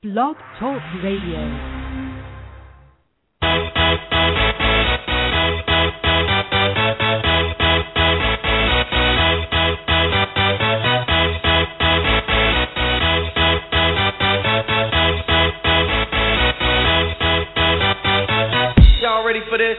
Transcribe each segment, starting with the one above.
Blog Talk Radio. Ready for this?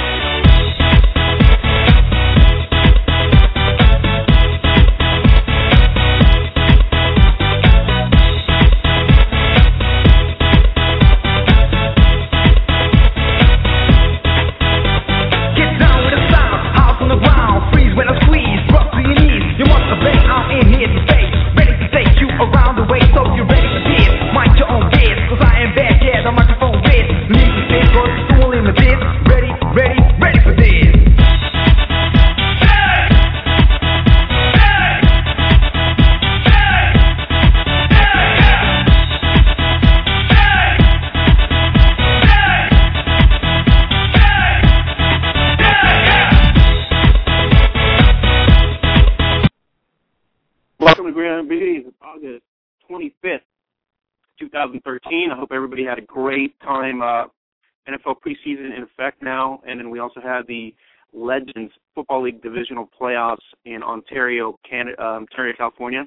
August 25th, 2013. I hope everybody had a great time. NFL preseason in effect now, and then we also had the Legends Football League Divisional Playoffs in Ontario, California.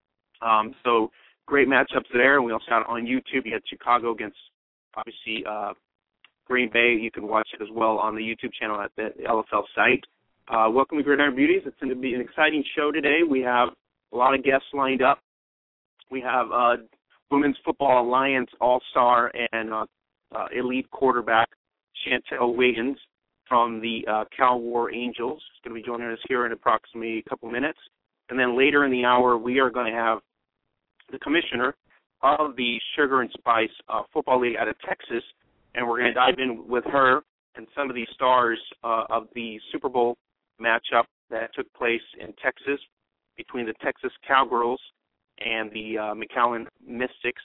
So great matchups there, and we also had on YouTube. You had Chicago against, obviously, Green Bay. You can watch it as well on the YouTube channel at the LFL site. Welcome to Gridiron Beauties. It's going to be an exciting show today. We have a lot of guests lined up. We have Women's Football Alliance All-Star and elite quarterback Chantel Wiggins from the Cal War Angels. She's going to be joining us here in approximately a couple minutes. And then later in the hour, we are going to have the commissioner of the Sugar and Spice Football League out of Texas, and we're going to dive in with her and some of the stars of the Super Bowl matchup that took place in Texas between the Texas Cowgirls and the McAllen Mystics.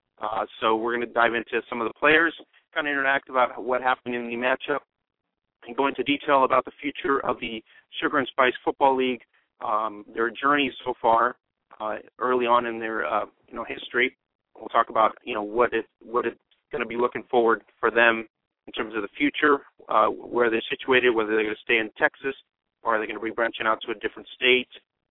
So we're going to dive into some of the players, kind of interact about what happened in the matchup, and go into detail about the future of the Sugar and Spice Football League, their journey so far, early on in their history. We'll talk about what it's going to be looking forward for them in terms of the future, where they're situated, whether they're going to stay in Texas or are they going to be branching out to a different state.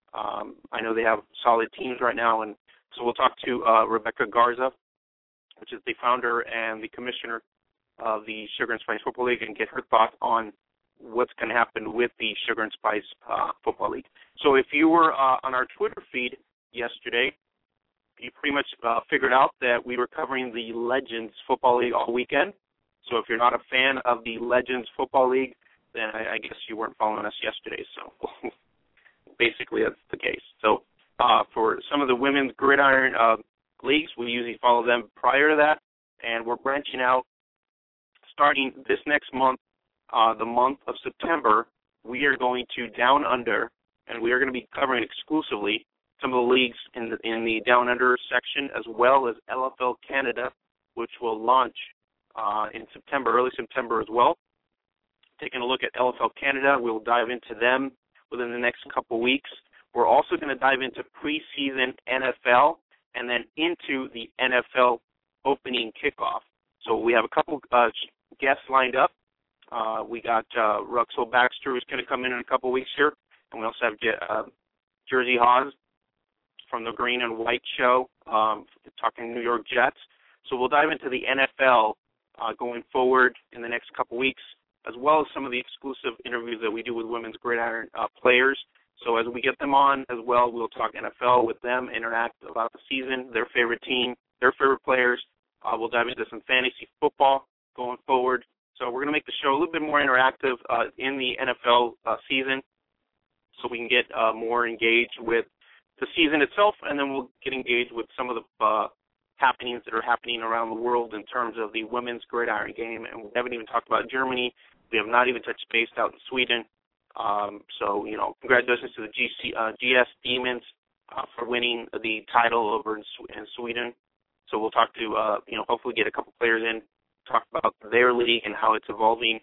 I know they have solid teams right now, and so we'll talk to Rebecca Garza, which is the founder and the commissioner of the Sugar and Spice Football League, and get her thoughts on what's going to happen with the Sugar and Spice Football League. So if you were on our Twitter feed yesterday, you pretty much figured out that we were covering the Legends Football League all weekend. So if you're not a fan of the Legends Football League, then I guess you weren't following us yesterday. So basically that's the case. So for some of the women's gridiron leagues, we usually follow them prior to that, and we're branching out starting this next month, the month of September. We are going to Down Under, and we are going to be covering exclusively some of the leagues in the Down Under section, as well as LFL Canada, which will launch in September, early September as well. Taking a look at LFL Canada, we'll dive into them within the next couple weeks. We're also going to dive into preseason NFL and then into the NFL opening kickoff. So we have a couple guests lined up. We got Ruxel Baxter, who's going to come in a couple weeks here, and we also have Jersey Hawes from the Green and White Show, talking New York Jets. So we'll dive into the NFL going forward in the next couple weeks, as well as some of the exclusive interviews that we do with women's gridiron players. So as we get them on as well, we'll talk NFL with them, interact about the season, their favorite team, their favorite players. We'll dive into some fantasy football going forward. So we're going to make the show a little bit more interactive in the NFL season, so we can get more engaged with the season itself, and then we'll get engaged with some of the happenings that are happening around the world in terms of the women's gridiron game. And we haven't even talked about Germany. We have not even touched base out in Sweden. So, congratulations to the GS Demons for winning the title over in Sweden. So we'll talk to, hopefully get a couple players in, talk about their league and how it's evolving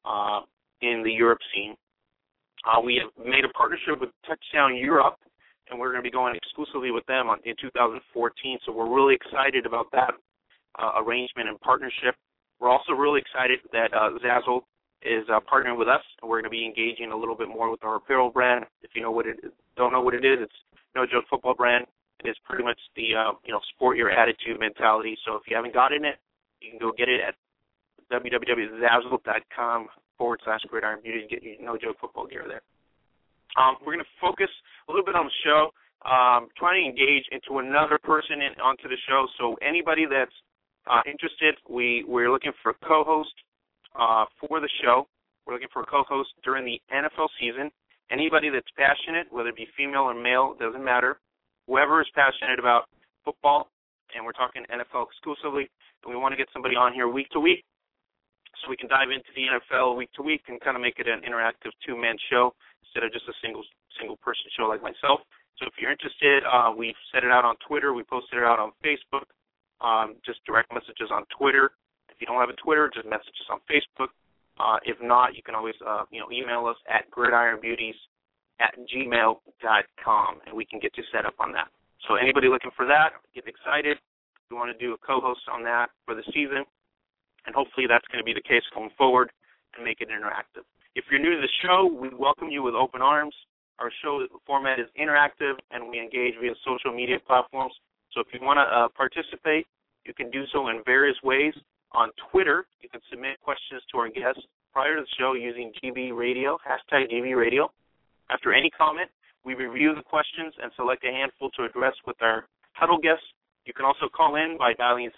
in the Europe scene. We have made a partnership with Touchdown Europe, and we're going to be going exclusively with them in 2014. So we're really excited about that. arrangement and partnership. We're also really excited that Zazzle is partnering with us, and we're going to be engaging a little bit more with our apparel brand. If you don't know what it is, it's No Joke Football brand. It is pretty much the sport your attitude mentality. So if you haven't gotten it, you can go get it at www.zazzle.com/Gridiron Beauty and get your No Joke Football gear there. We're going to focus a little bit on the show, trying to engage into another person onto the show. So anybody that's interested, we're looking for a co-host for the show. We're looking for a co-host during the NFL season. Anybody that's passionate, whether it be female or male, doesn't matter. Whoever is passionate about football, and we're talking NFL exclusively, and we want to get somebody on here week to week so we can dive into the NFL week to week and kind of make it an interactive two-man show instead of just a single person show like myself. So if you're interested, we've set it out on Twitter. We posted it out on Facebook. Just direct messages on Twitter. If you don't have a Twitter, just message us on Facebook. If not, you can always email us at gridironbeauties@gmail.com, and we can get you set up on that. So anybody looking for that, get excited. We want to do a co-host on that for the season, and hopefully that's going to be the case going forward and make it interactive. If you're new to the show, we welcome you with open arms. Our show format is interactive, and we engage via social media platforms. So if you want to participate, you can do so in various ways. On Twitter, you can submit questions to our guests prior to the show using GB Radio, #GB Radio. After any comment, we review the questions and select a handful to address with our huddle guests. You can also call in by dialing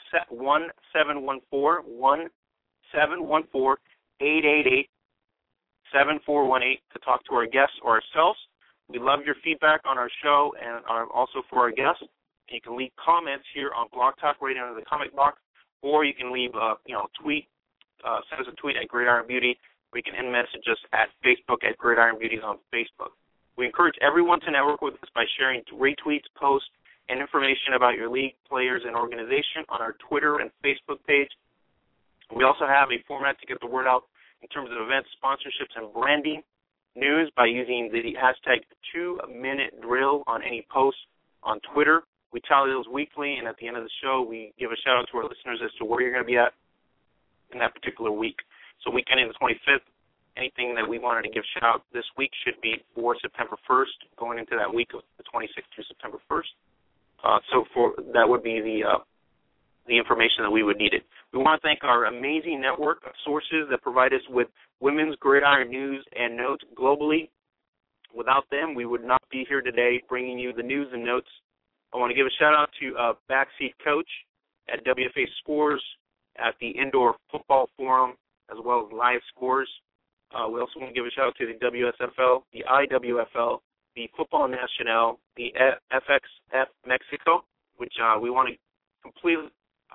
1-714-888-7418 to talk to our guests or ourselves. We love your feedback on our show and also for our guests. You can leave comments here on Blog Talk Radio under the comment box, or you can leave a tweet, send us a tweet at Gridiron Beauty, or you can end message us at Facebook at Gridiron Beauties on Facebook. We encourage everyone to network with us by sharing retweets, posts, and information about your league, players, and organization on our Twitter and Facebook page. We also have a format to get the word out in terms of events, sponsorships, and branding news by using the hashtag 2-minute drill on any post on Twitter. We tally those weekly, and at the end of the show, we give a shout-out to our listeners as to where you're going to be at in that particular week. So week ending the 25th, anything that we wanted to give shout-out this week should be for September 1st, going into that week of the 26th to September 1st. That would be the information that we would need it. We want to thank our amazing network of sources that provide us with women's gridiron news and notes globally. Without them, we would not be here today bringing you the news and notes. I want to give a shout-out to Backseat Coach at WFA Scores, at the Indoor Football Forum, as well as Live Scores. We also want to give a shout-out to the WSFL, the IWFL, the Football Nacional, the FXF Mexico, which we want to completely,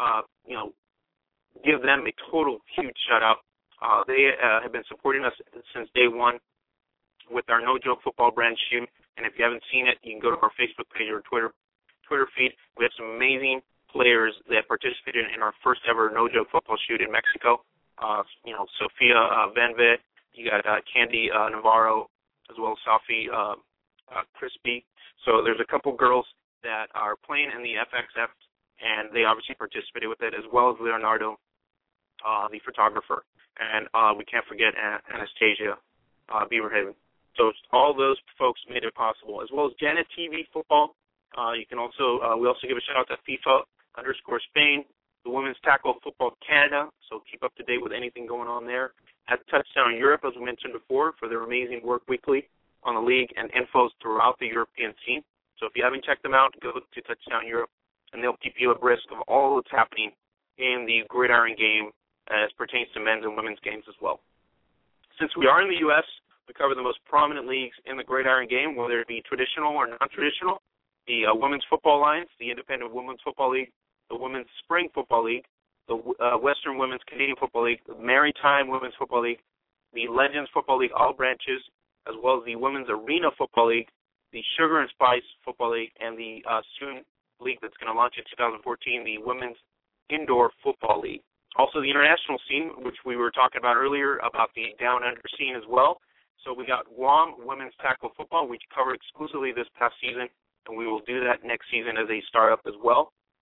give them a total huge shout-out. They have been supporting us since day one with our No Joke Football brand shoe, and if you haven't seen it, you can go to our Facebook page or Twitter feed. We have some amazing players that participated in our first ever No Joke Football shoot in Mexico. Sophia Benve, you got Candy Navarro, as well as Sophie Crispy. So there's a couple girls that are playing in the FXF, and they obviously participated with it, as well as Leonardo, the photographer. And we can't forget Anastasia Beaverhaven. So all those folks made it possible, as well as Janet TV Football. You can also, we also give a shout out to FIFA_Spain, the Women's Tackle Football Canada, so keep up to date with anything going on there. At Touchdown Europe, as we mentioned before, for their amazing work weekly on the league and infos throughout the European scene. So if you haven't checked them out, go to Touchdown Europe, and they'll keep you abreast of all that's happening in the gridiron game as pertains to men's and women's games as well. Since we are in the U.S., we cover the most prominent leagues in the gridiron game, whether it be traditional or non-traditional. The Women's Football Alliance, the Independent Women's Football League, the Women's Spring Football League, the Western Women's Canadian Football League, the Maritime Women's Football League, the Legends Football League, all branches, as well as the Women's Arena Football League, the Sugar and Spice Football League, and the soon league that's going to launch in 2014, the Women's Indoor Football League. Also the international scene, which we were talking about earlier, about the Down Under scene as well. So we got Guam Women's Tackle Football, which covered exclusively this past season, and we will do that next season as a startup as well.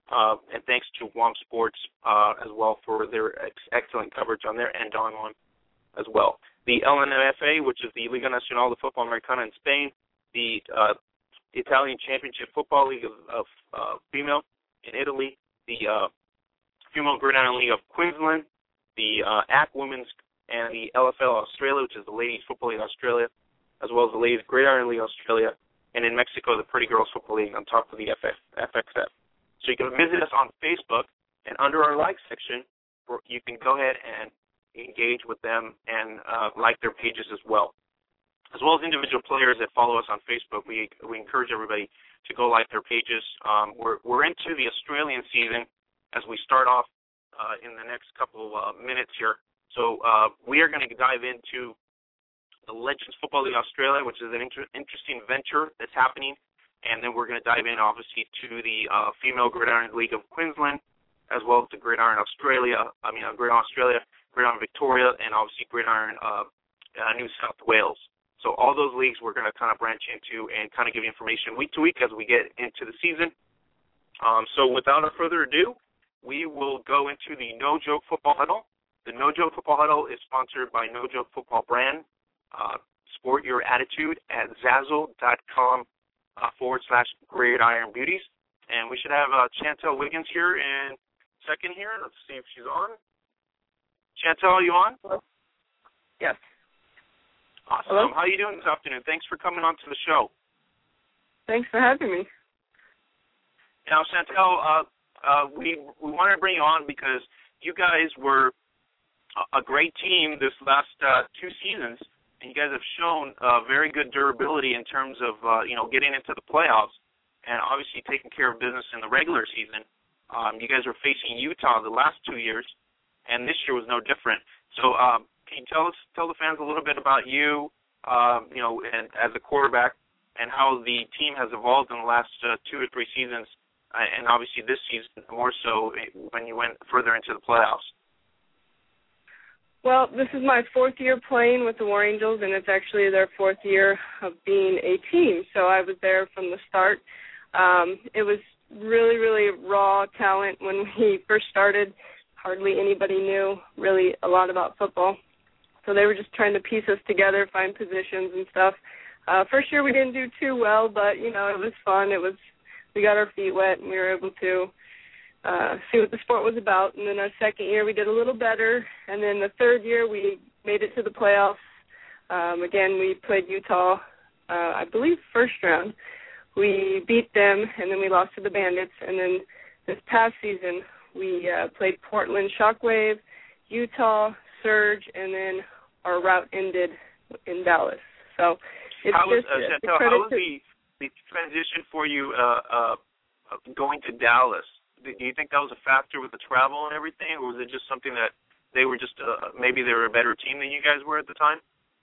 And thanks to WOM Sports as well for their excellent coverage on there, and Don Juan as well. The LNFA, which is the Liga Nacional de Fútbol Americano in Spain, the Italian Championship Football League of Female in Italy, the Female Gridiron League of Queensland, the AC Women's, and the LFL Australia, which is the Ladies Football League Australia, as well as the Ladies Gridiron League Australia, and in Mexico, the Pretty Girls Football League on top of the FXF. So you can visit us on Facebook, and under our like section, you can go ahead and engage with them and like their pages as well as individual players that follow us on Facebook. We encourage everybody to go like their pages. We're into the Australian season as we start off in the next couple minutes here. So we are going to dive into the Legends Football League Australia, which is an interesting venture that's happening. And then we're going to dive in, obviously, to the Female Gridiron League of Queensland, as well as the Gridiron Australia, Gridiron Victoria, and obviously Gridiron New South Wales. So all those leagues we're going to kind of branch into and kind of give you information week to week as we get into the season. So without further ado, we will go into the No Joke Football Huddle. The No Joke Football Huddle is sponsored by No Joke Football Brand. Sport your attitude at Zazzle.com /Gridiron Beauties. And we should have Chantel Wiggins here in a second here. Let's see if she's on. Chantel, are you on? Hello? Yes. Awesome. Hello? How are you doing this afternoon? Thanks for coming on to the show. Thanks for having me. Now, Chantel, we wanted to bring you on because you guys were a great team this last 2 seasons, and you guys have shown very good durability in terms of getting into the playoffs and obviously taking care of business in the regular season. You guys were facing Utah the last 2 years, and this year was no different. So can you tell the fans a little bit about you, and as a quarterback, and how the team has evolved in the last 2 or 3 seasons, and obviously this season more so when you went further into the playoffs? Well, this is my 4th year playing with the War Angels, and it's actually their 4th year of being a team. So I was there from the start. It was really, really raw talent when we first started. Hardly anybody knew really a lot about football. So they were just trying to piece us together, find positions and stuff. First year we didn't do too well, but, it was fun. We got our feet wet, and we were able to see what the sport was about. And then our 2nd year we did a little better. And then the 3rd year we made it to the playoffs. Again, we played Utah, I believe, first round. We beat them, and then we lost to the Bandits. And then this past season we played Portland Shockwave, Utah, Surge, and then our route ended in Dallas. So it's how was the transition for you going to Dallas? Do you think that was a factor with the travel and everything, or was it just something that they were just maybe they were a better team than you guys were at the time?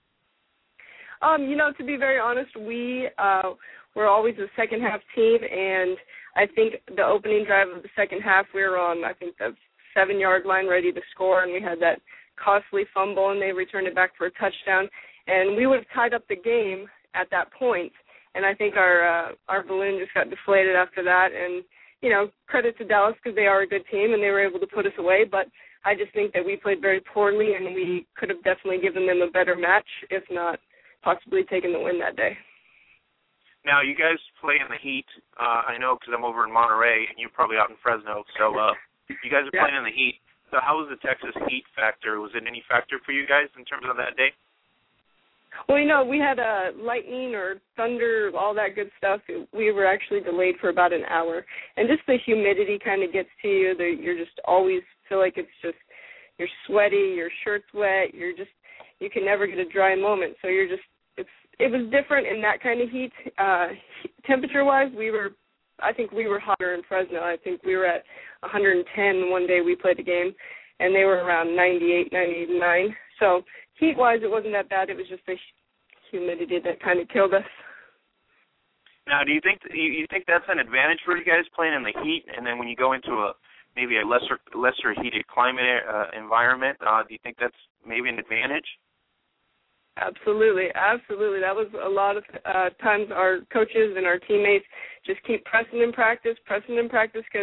To be very honest, we were always a second half team, and I think the opening drive of the second half we were on, I think, the 7-yard line ready to score, and we had that costly fumble, and they returned it back for a touchdown, and we would have tied up the game at that point. And I think our balloon just got deflated after that. And, credit to Dallas because they are a good team and they were able to put us away. But I just think that we played very poorly and we could have definitely given them a better match, if not possibly taken the win that day. Now, you guys play in the heat. I know because I'm over in Monterey and you're probably out in Fresno. So you guys are playing in the heat. So how was the Texas heat factor? Was it any factor for you guys in terms of that day? Well, we had lightning or thunder, all that good stuff. We were actually delayed for about an hour. And just the humidity kind of gets to you. You're just always feel like it's just, you're sweaty, your shirt's wet, you can never get a dry moment. So it was different in that kind of heat. Temperature-wise, I think we were hotter in Fresno. I think we were at 110 one day we played the game, and they were around 98, 99. So heat-wise, it wasn't that bad. It was just the humidity that kind of killed us. Now, do you think that's an advantage for you guys playing in the heat, and then when you go into maybe a lesser heated climate environment, do you think that's maybe an advantage? Absolutely. That was a lot of times our coaches and our teammates just keep pressing in practice because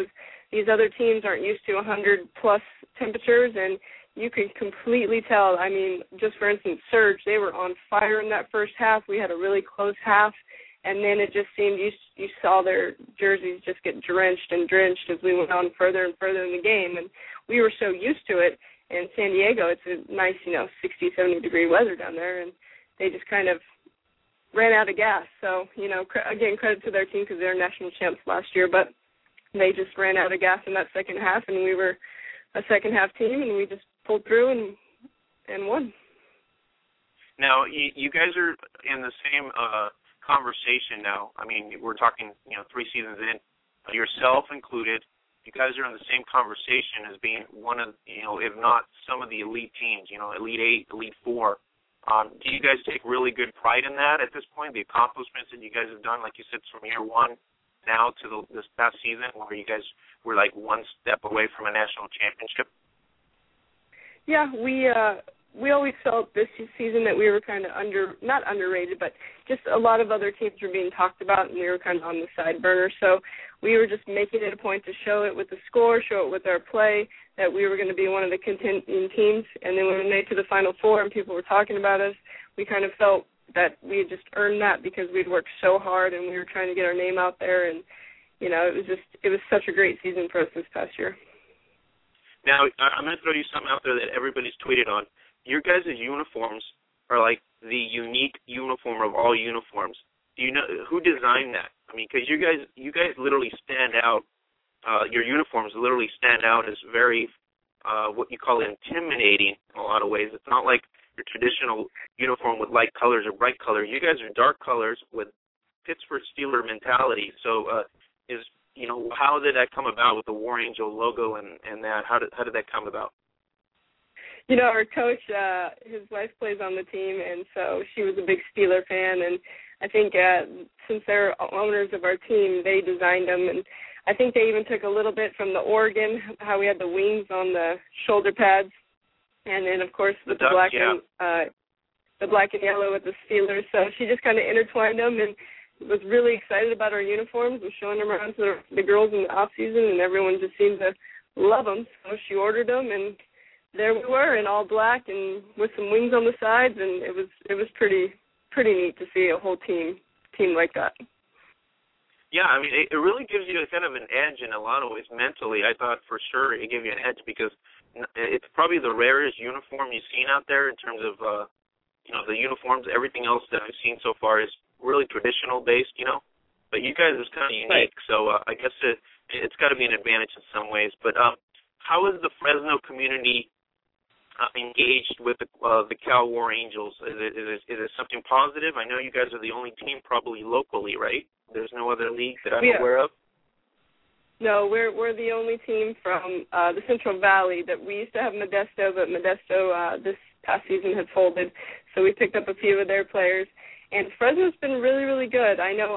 these other teams aren't used to 100-plus temperatures, and you could completely tell. I mean, just for instance, Surge, they were on fire in that first half. We had a really close half, and then it just seemed you saw their jerseys just get drenched and drenched as we went on further and further in the game, and we were so used to it. In San Diego, it's a nice, 60, 70-degree weather down there, and they just kind of ran out of gas. So, again, credit to their team because they're national champs last year, but they just ran out of gas in that second half, and we were a second-half team, and we just pulled through and won. Now, you guys are in the same conversation now. I mean, we're talking, 3 seasons in, yourself included. You guys are in the same conversation as being one of, if not some of the elite teams, Elite 8, Elite 4. Do you guys take really good pride in that at this point, the accomplishments that you guys have done, like you said, from year one now to this past season, where you guys were like one step away from a national championship? Yeah, we always felt this season that we were kind of not underrated, but just a lot of other teams were being talked about, and we were kind of on the side burner. So we were just making it a point to show it with the score, show it with our play, that we were going to be one of the contending teams. And then when we made it to the Final Four and people were talking about us, we kind of felt that we had just earned that because we'd worked so hard and we were trying to get our name out there. And, it was such a great season for us this past year. Now, I'm going to throw you something out there that everybody's tweeted on. Your guys' uniforms are like the unique uniform of all uniforms. Do you know who designed that? I mean, because you guys literally stand out. Your uniforms literally stand out as very, what you call intimidating in a lot of ways. It's not like your traditional uniform with light colors or bright colors. You guys are dark colors with Pittsburgh Steelers mentality. So, how did that come about with the War Angel logo and that? How did that come about? Our coach, his wife plays on the team, and so she was a big Steeler fan. And I think since they're owners of our team, they designed them. And I think they even took a little bit from the Oregon, how we had the wings on the shoulder pads, and then of course with the black and yellow with the Steelers. So she just kind of intertwined them and was really excited about our uniforms and showing them around to the girls in the off season, and everyone just seemed to love them. So she ordered them, and there we were in all black and with some wings on the sides, and it was pretty neat to see a whole team like that. Yeah, I mean, it really gives you kind of an edge in a lot of ways mentally. I thought for sure it gave you an edge because it's probably the rarest uniform you've seen out there in terms of, the uniforms. Everything else that I've seen so far is really traditional based, but you guys is kind of unique. Right. So I guess it's got to be an advantage in some ways. But how is the Fresno community engaged with the Cal War Angels? Is it something positive? I know you guys are the only team probably locally, right? There's no other league that I'm aware of? No, we're the only team from the Central Valley. That we used to have Modesto, but Modesto this past season had folded, so we picked up a few of their players. And Fresno's been really, really good. I know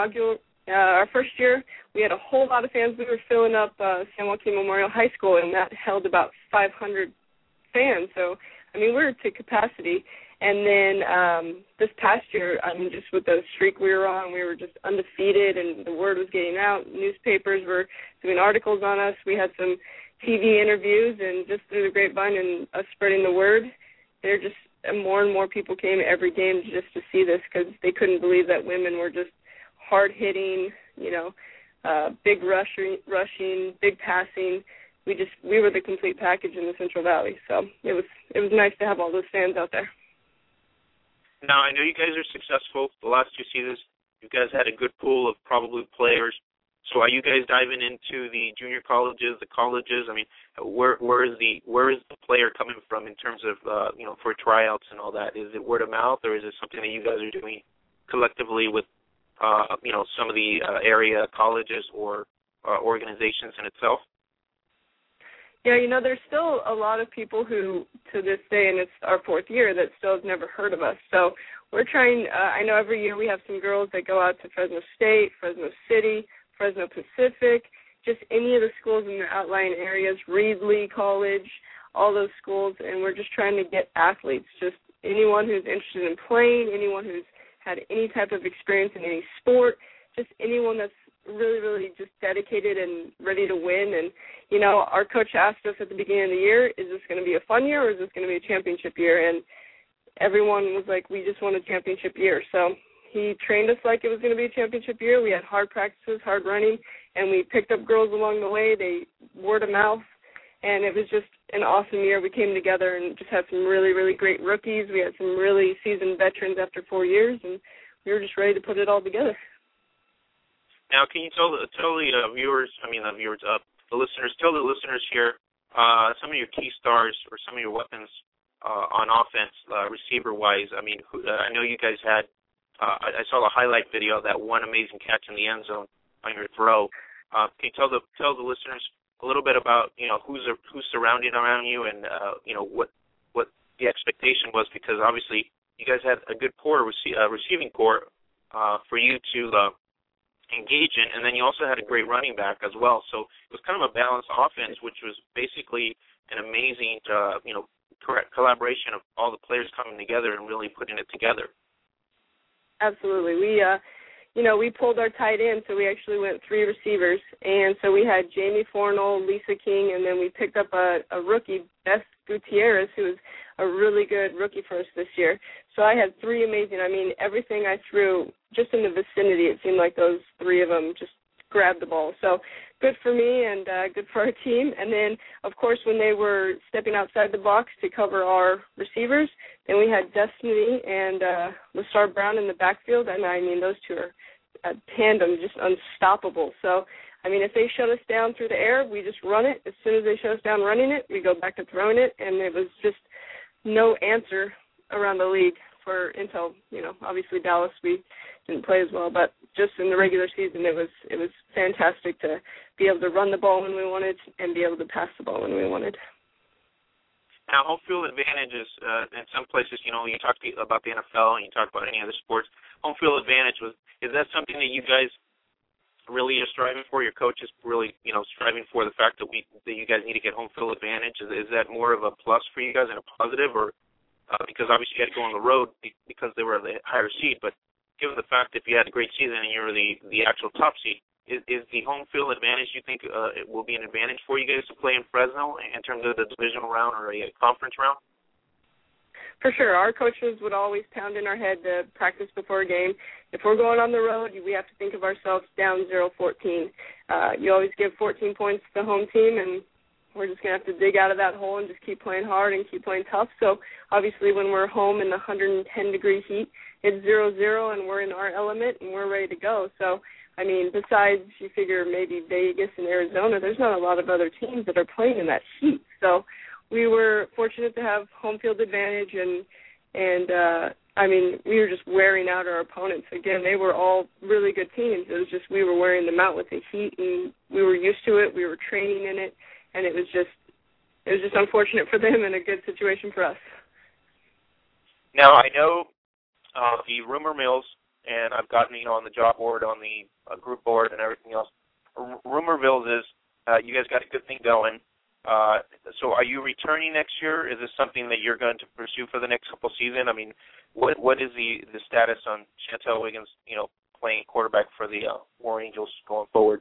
our first year, we had a whole lot of fans. We were filling up San Joaquin Memorial High School, and that held about 500 fans. So, I mean, we're to capacity. And then this past year, I mean, just with the streak we were on, we were just undefeated, and the word was getting out. Newspapers were doing articles on us. We had some TV interviews, and just through the grapevine and us spreading the word, more and more people came every game just to see this because they couldn't believe that women were just hard-hitting, big rushing, big passing. We were the complete package in the Central Valley. So it was nice to have all those fans out there. Now, I know you guys are successful the last 2 seasons. You guys had a good pool of probably players. So are you guys diving into the junior colleges, the colleges? I mean, where is the player coming from in terms of, for tryouts and all that? Is it word of mouth, or is it something that you guys are doing collectively with, some of the area colleges or organizations in itself? Yeah, there's still a lot of people who, to this day, and it's our 4th year, that still have never heard of us. So we're trying, I know every year we have some girls that go out to Fresno State, Fresno City, Fresno Pacific, just any of the schools in the outlying areas, Reedley College, all those schools, and we're just trying to get athletes, just anyone who's interested in playing, anyone who's had any type of experience in any sport, just anyone that's really, really just dedicated and ready to win. And, you know, our coach asked us at the beginning of the year, is this going to be a fun year or is this going to be a championship year? And everyone was like, we just want a championship year. So he trained us like it was going to be a championship year. We had hard practices, hard running, and we picked up girls along the way. They word of mouth, and it was just an awesome year. We came together and just had some really, really great rookies. We had some really seasoned veterans after 4 years, and we were just ready to put it all together. Now, can you tell the listeners here some of your key stars or some of your weapons on offense, receiver-wise? I mean, I know you guys had. I saw the highlight video of that one amazing catch in the end zone on your throw. Can you tell the listeners a little bit about who's surrounding around you and what the expectation was, because obviously you guys had a good receiving core for you to engage in, and then you also had a great running back as well. So it was kind of a balanced offense, which was basically an amazing collaboration of all the players coming together and really putting it together. Absolutely. We pulled our tight end, so we actually went 3 receivers. And so we had Jamie Fornell, Lisa King, and then we picked up a rookie, Beth Gutierrez, who was a really good rookie for us this year. So I had 3 amazing. I mean, everything I threw just in the vicinity, it seemed like those 3 of them just grabbed the ball. So good for me and good for our team. And then, of course, when they were stepping outside the box to cover our receivers, then we had Destiny and LaStar Brown in the backfield. And, I mean, those 2 are a tandem, just unstoppable. So, I mean, if they shut us down through the air, we just run it. As soon as they shut us down running it, we go back to throwing it. And it was just no answer around the league until, obviously Dallas, we didn't play as well, but just in the regular season, it was fantastic to be able to run the ball when we wanted and be able to pass the ball when we wanted. Now, home field advantage is, in some places, you talk about the NFL and you talk about any other sports. Home field advantage is that something that you guys really are striving for? Your coach is really, striving for the fact that you guys need to get home field advantage. Is that more of a plus for you guys and a positive, or because obviously you had to go on the road because they were the higher seed, but given the fact that if you had a great season and you're the actual top seed, is the home field advantage, you think it will be an advantage for you guys to play in Fresno in terms of the divisional round or a conference round? For sure. Our coaches would always pound in our head to practice before a game. If we're going on the road, we have to think of ourselves down 0-14. You always give 14 points to the home team, and we're just going to have to dig out of that hole and just keep playing hard and keep playing tough. So, obviously, when we're home in the 110-degree heat, it's 0-0, and we're in our element, and we're ready to go. So, I mean, besides, you figure maybe Vegas and Arizona, there's not a lot of other teams that are playing in that heat. So we were fortunate to have home field advantage, and I mean, we were just wearing out our opponents. Again, they were all really good teams. It was just we were wearing them out with the heat, and we were used to it. We were training in it, and it was just unfortunate for them and a good situation for us. Now, I know the rumor mills, and I've gotten, on the job board, on the group board and everything else, rumor mills is you guys got a good thing going. So are you returning next year? Is this something that you're going to pursue for the next couple seasons? I mean, what is the status on Chantel Wiggins, playing quarterback for the War Angels going forward?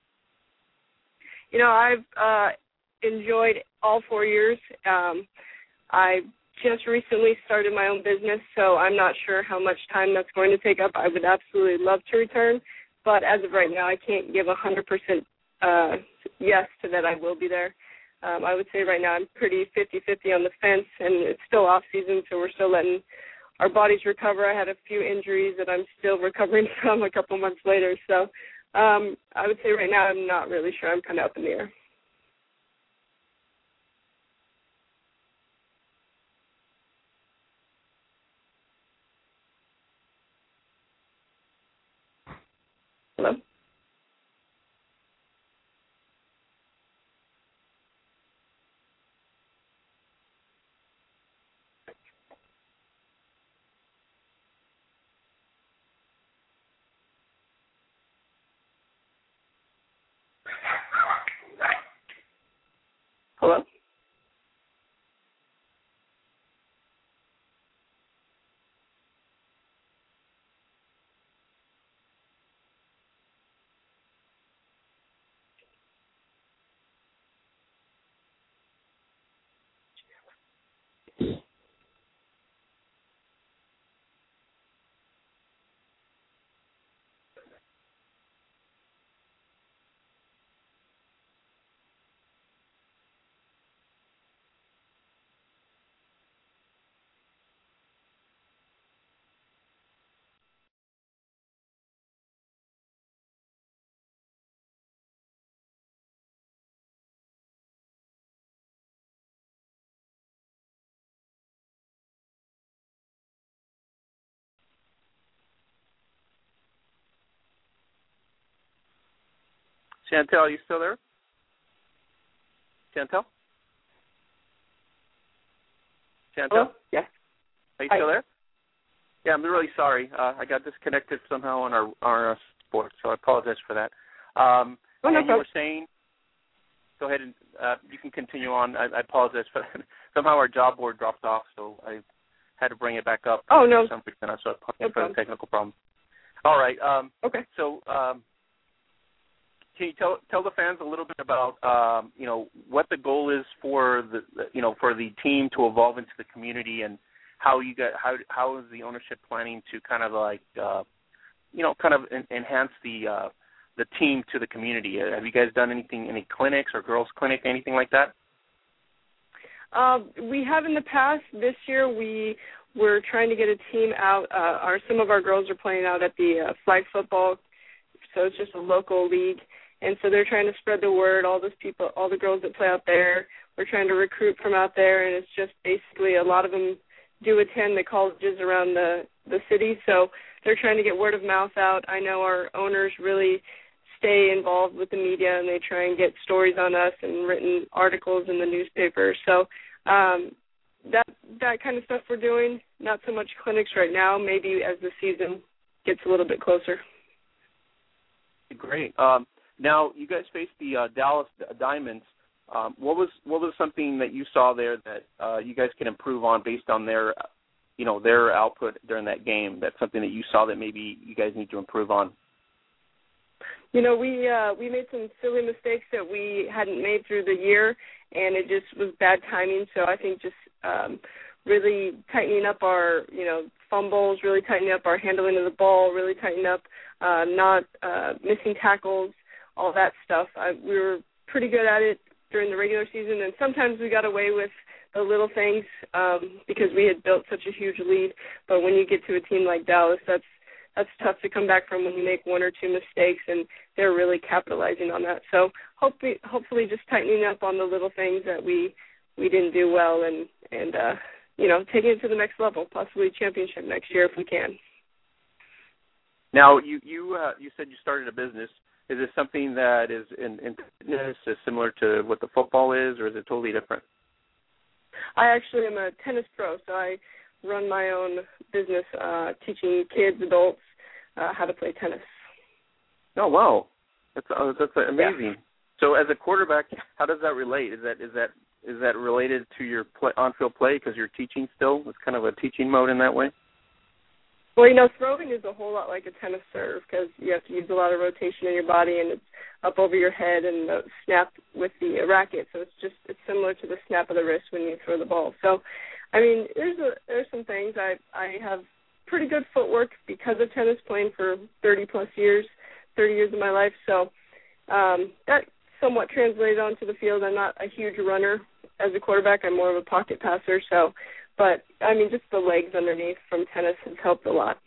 I've enjoyed all 4 years. I just recently started my own business, so I'm not sure how much time that's going to take up. I would absolutely love to return, but as of right now, I can't give 100% yes to that I will be there. I would say right now I'm pretty 50-50 on the fence, and it's still off season, so we're still letting our bodies recover. I had a few injuries that I'm still recovering from a couple months later, so I would say right now I'm not really sure. I'm kind of up in the air. Hello? Hello? Chantel, are you still there? Chantel? Chantel? Hello? Yes. Are you still there? Yeah, I'm really sorry. I got disconnected somehow on our sport, so I apologize for that. And you were saying, go ahead and you can continue on. I apologize for that. Somehow our job board dropped off, so I had to bring it back up. Oh, no. For some reason, so I apologize for the technical problem. All right. Okay. So can you tell the fans a little bit about what the goal is for the team to evolve into the community, and how is the ownership planning to kind of enhance the team to the community? Have you guys done any clinics or girls' clinic, anything like that? We have in the past. This year we were trying to get a team out. Some of our girls are playing out at the flag football, so it's just a local league. And so they're trying to spread the word, all the girls that play out there. We're trying to recruit from out there, and it's just basically a lot of them do attend the colleges around the city, so they're trying to get word of mouth out. I know our owners really stay involved with the media, and they try and get stories on us and written articles in the newspaper. So that kind of stuff we're doing, not so much clinics right now, maybe as the season gets a little bit closer. Great. Now, you guys faced the Dallas Diamonds. What was something that you saw there that you guys can improve on based on their output during that game? That's something that you saw that maybe you guys need to improve on. We made some silly mistakes that we hadn't made through the year, and it just was bad timing. So I think just really tightening up our fumbles, really tightening up our handling of the ball, really tightening up not missing tackles, all that stuff. We were pretty good at it during the regular season, and sometimes we got away with the little things because we had built such a huge lead. But when you get to a team like Dallas, that's tough to come back from when you make one or two mistakes, and they're really capitalizing on that. So hopefully just tightening up on the little things that we didn't do well, and taking it to the next level, possibly championship next year if we can. Now, you said you started a business. Is this something that is in fitness, is similar to what the football is, or is it totally different? I actually am a tennis pro, so I run my own business teaching kids, adults, how to play tennis. Oh, wow. That's amazing. Yeah. So as a quarterback, how does that relate? Is that related to your on-field play because you're teaching still? It's kind of a teaching mode in that way? Well, throwing is a whole lot like a tennis serve because you have to use a lot of rotation in your body, and it's up over your head and the snap with the racket. So it's similar to the snap of the wrist when you throw the ball. So, I mean, there's some things. I have pretty good footwork because of tennis, playing for 30 years of my life. So that somewhat translated onto the field. I'm not a huge runner as a quarterback. I'm more of a pocket passer. So. But, I mean, just the legs underneath from tennis has helped a lot.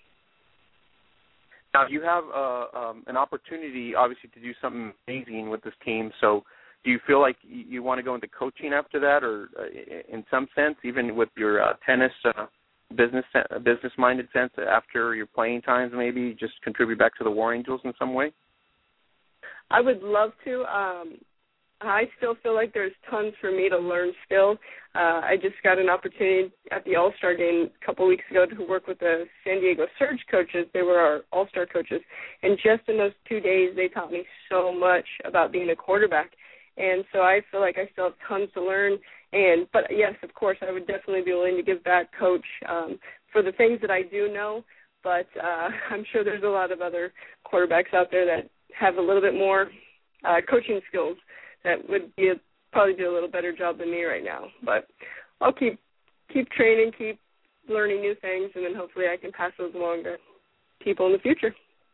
Now, you have an opportunity, obviously, to do something amazing with this team. So do you feel like you want to go into coaching after that, or in some sense, even with your tennis business-minded sense, after your playing times, maybe just contribute back to the War Angels in some way? I would love to. I still feel like there's tons for me to learn still. I just got an opportunity at the All-Star game a couple weeks ago to work with the San Diego Surge coaches. They were our All-Star coaches. And just in those 2 days, they taught me so much about being a quarterback. And so I feel like I still have tons to learn. But, yes, of course, I would definitely be willing to give back, coach, for the things that I do know. But I'm sure there's a lot of other quarterbacks out there that have a little bit more coaching skills that would probably do a little better job than me right now. But I'll keep keep training, keep learning new things, and then hopefully I can pass those along to people in the future.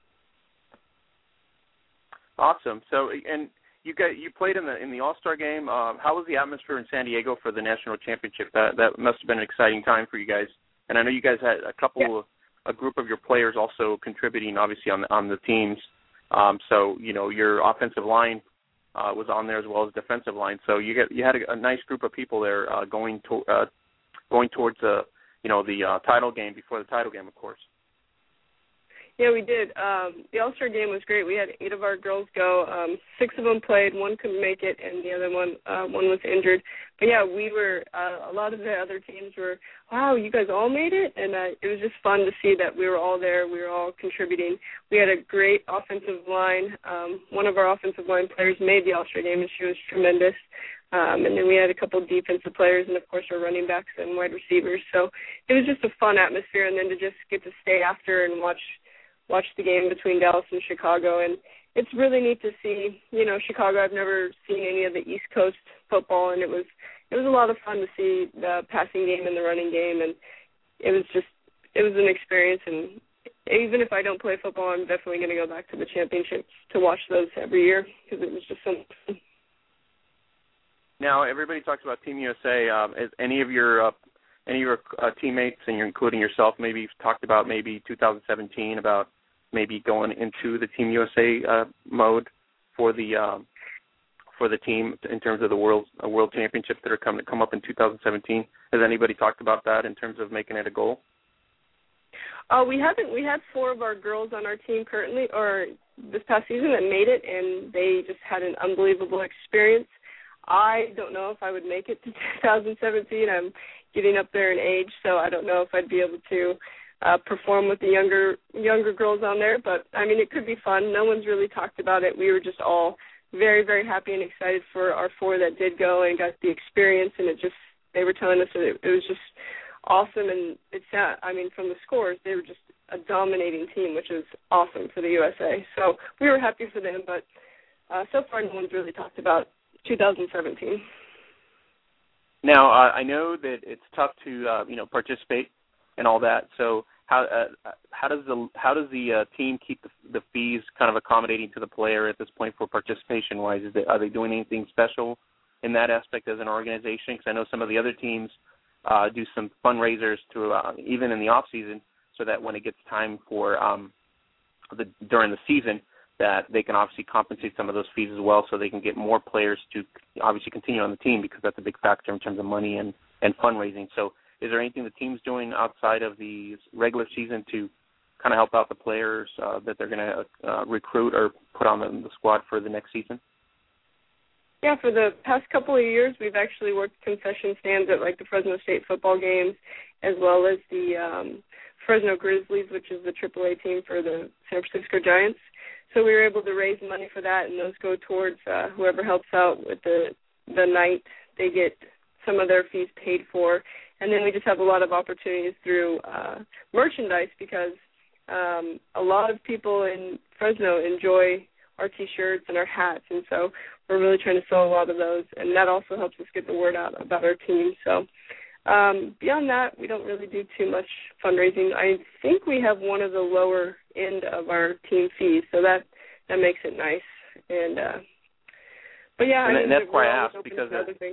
Awesome. So, and you played in the All-Star game. How was the atmosphere in San Diego for the national championship? That must have been an exciting time for you guys. And I know you guys had a group of your players also contributing, obviously on the teams. So your offensive line was on there as well as defensive line. So you had a nice group of people there going towards the title game before the title game, of course. Yeah, we did. The All-Star game was great. We had 8 of our girls go. 6 of them played. 1 couldn't make it, and the other one was injured. But, yeah, we were a lot of the other teams were, wow, you guys all made it? And it was just fun to see that we were all there. We were all contributing. We had a great offensive line. One of our offensive line players made the All-Star game, and she was tremendous. And then we had a couple of defensive players and, of course, our running backs and wide receivers. So it was just a fun atmosphere, and then to just get to stay after and watch the game between Dallas and Chicago. And it's really neat to see, Chicago. I've never seen any of the East Coast football, and it was a lot of fun to see the passing game and the running game, and it was an experience. And even if I don't play football, I'm definitely going to go back to the championships to watch those every year because it was just so much fun. Now, everybody talks about Team USA. Is any of your teammates, and you're including yourself, maybe talked about maybe 2017 about maybe going into the Team USA mode for the team in terms of the world championships that are come up in 2017? Has anybody talked about that in terms of making it a goal? We haven't. We had 4 of our girls on our team currently, or this past season, that made it, and they just had an unbelievable experience. I don't know if I would make it to 2017. I'm getting up there in age, so I don't know if I'd be able to perform with the younger girls on there. But, I mean, it could be fun. No one's really talked about it. We were just all very, very happy and excited for our 4 that did go and got the experience, and they were telling us that it was just awesome. And from the scores, they were just a dominating team, which is awesome for the USA. So we were happy for them, but so far no one's really talked about 2017. Now, I know that it's tough to participate and all that. So how does the team keep the fees kind of accommodating to the player at this point for participation wise? Are they doing anything special in that aspect as an organization? Because I know some of the other teams do some fundraisers to even in the off season, so that when it gets time for during the season, that they can obviously compensate some of those fees as well, so they can get more players to obviously continue on the team, because that's a big factor in terms of money and fundraising. So is there anything the team's doing outside of the regular season to kind of help out the players that they're going to recruit or put on the squad for the next season? Yeah, for the past couple of years, we've actually worked concession stands at like the Fresno State football games, as well as the Fresno Grizzlies, which is the AAA team for the San Francisco Giants. So we were able to raise money for that, and those go towards whoever helps out with the night. They get some of their fees paid for. And then we just have a lot of opportunities through merchandise, because a lot of people in Fresno enjoy our T-shirts and our hats, and so we're really trying to sell a lot of those, and that also helps us get the word out about our team. So beyond that, we don't really do too much fundraising. I think we have one of the lower end of our team fees, so that makes it nice. And but yeah, and that's why I asked, because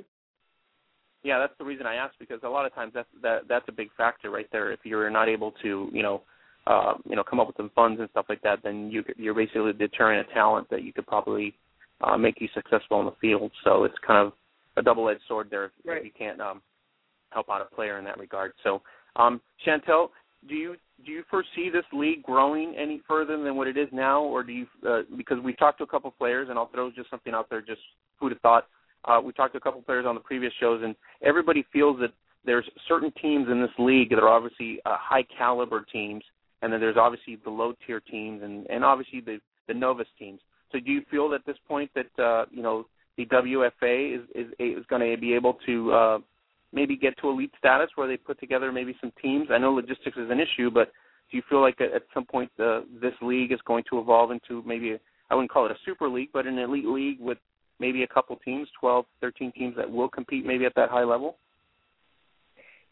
yeah, that's the reason I asked, because a lot of times that's a big factor right there. If you're not able to come up with some funds and stuff like that, then you're basically deterring a talent that you could probably make you successful in the field. So it's kind of a double-edged sword there if you can't help out a player in that regard. So, Chantel, do you foresee this league growing any further than what it is now, or do you? Because we talked to a couple of players, and I'll throw just something out there, just food of thought. We talked to a couple of players on the previous shows, and everybody feels that there's certain teams in this league that are obviously high caliber teams, and then there's obviously the low tier teams, and obviously the novice teams. So do you feel at this point that the WFA is going to be able to maybe get to elite status where they put together maybe some teams? I know logistics is an issue, but do you feel like at some point this league is going to evolve into maybe, I wouldn't call it a super league, but an elite league with maybe a couple teams, 12, 13 teams that will compete maybe at that high level?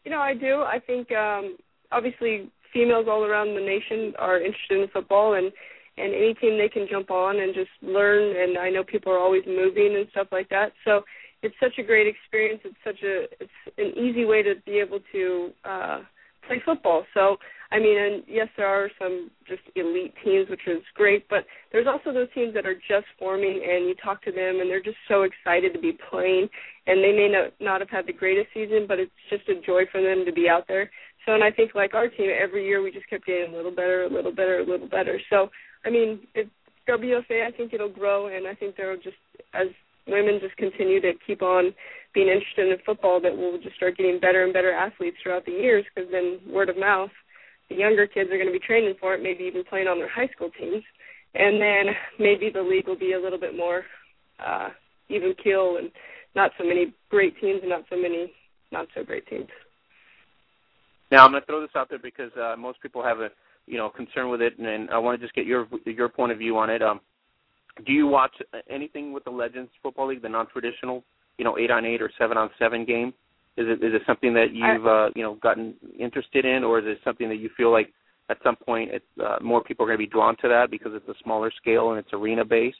I do. I think obviously females all around the nation are interested in football, and any team they can jump on and just learn. And I know people are always moving and stuff like that. So it's such a great experience. It's an easy way to be able to play football. So, I mean, and yes, there are some just elite teams, which is great, but there's also those teams that are just forming, and you talk to them, and they're just so excited to be playing, and they may not have had the greatest season, but it's just a joy for them to be out there. So, and I think like our team, every year we just kept getting a little better, a little better, a little better. So, I mean, WFA, I think it'll grow, and I think there will just, as women just continue to keep on being interested in football, that we'll just start getting better and better athletes throughout the years, because then word of mouth, the younger kids are going to be training for it, maybe even playing on their high school teams, and then maybe the league will be a little bit more even keel and not so many great teams and not so many not so great teams. Now, I'm going to throw this out there because most people have a concern with it, and I want to just get your point of view on it. Do you watch anything with the Legends Football League, the non-traditional, 8-on-8 or 7-on-7 game? Is it something that you've gotten interested in, or is it something that you feel like at some point more people are going to be drawn to that because it's a smaller scale and it's arena-based?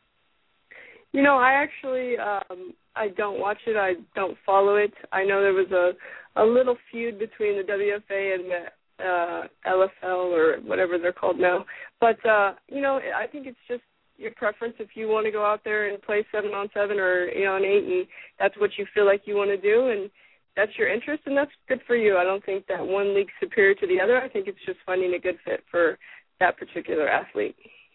I actually I don't watch it. I don't follow it. I know there was a little feud between the WFA and the LFL or whatever they're called now. But, I think it's just your preference if you want to go out there and play 7-on-7 or 8-on-8, and that's what you feel like you want to do, and that's your interest, and that's good for you. I don't think that one league's superior to the other. I think it's just finding a good fit for that particular athlete.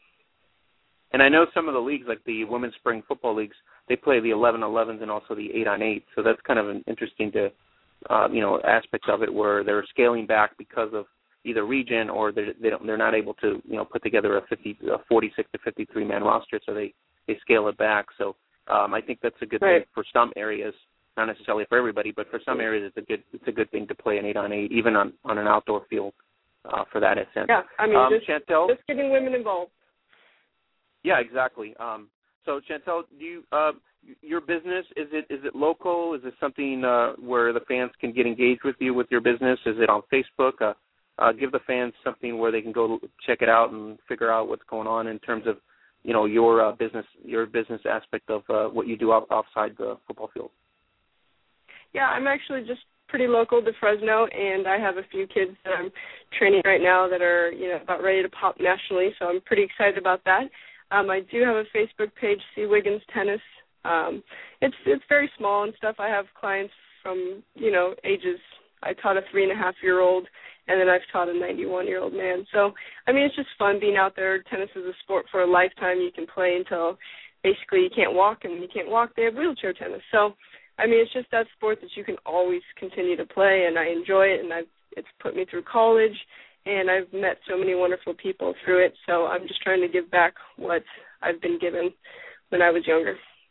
And I know some of the leagues, like the Women's Spring Football Leagues, they play the 11-11s and also the 8-on-8, so that's kind of an interesting aspect of it where they're scaling back because of either region or they're not able to put together a 46 to 53 man roster, so they scale it back. So I think that's a good thing for some areas, not necessarily for everybody, but for some areas it's a good thing to play an 8-on-8 even on an outdoor field for that sense. Yeah, I mean Chantel, just getting women involved. Yeah, exactly. So Chantel, do you your business, is it local? Is it something where the fans can get engaged with you with your business? Is it on Facebook? Give the fans something where they can go check it out and figure out what's going on in terms of, your business aspect of what you do outside the football field. Yeah, I'm actually just pretty local to Fresno, and I have a few kids that I'm training right now that are, about ready to pop nationally, so I'm pretty excited about that. I do have a Facebook page, C. Wiggins Tennis. It's very small and stuff. I have clients from, ages. I taught a 3.5-year-old, and then I've taught a 91-year-old man. So, I mean, it's just fun being out there. Tennis is a sport for a lifetime. You can play until basically you can't walk, and when you can't walk, they have wheelchair tennis. So, I mean, it's just that sport that you can always continue to play, and I enjoy it, and it's put me through college, and I've met so many wonderful people through it. So I'm just trying to give back what I've been given when I was younger.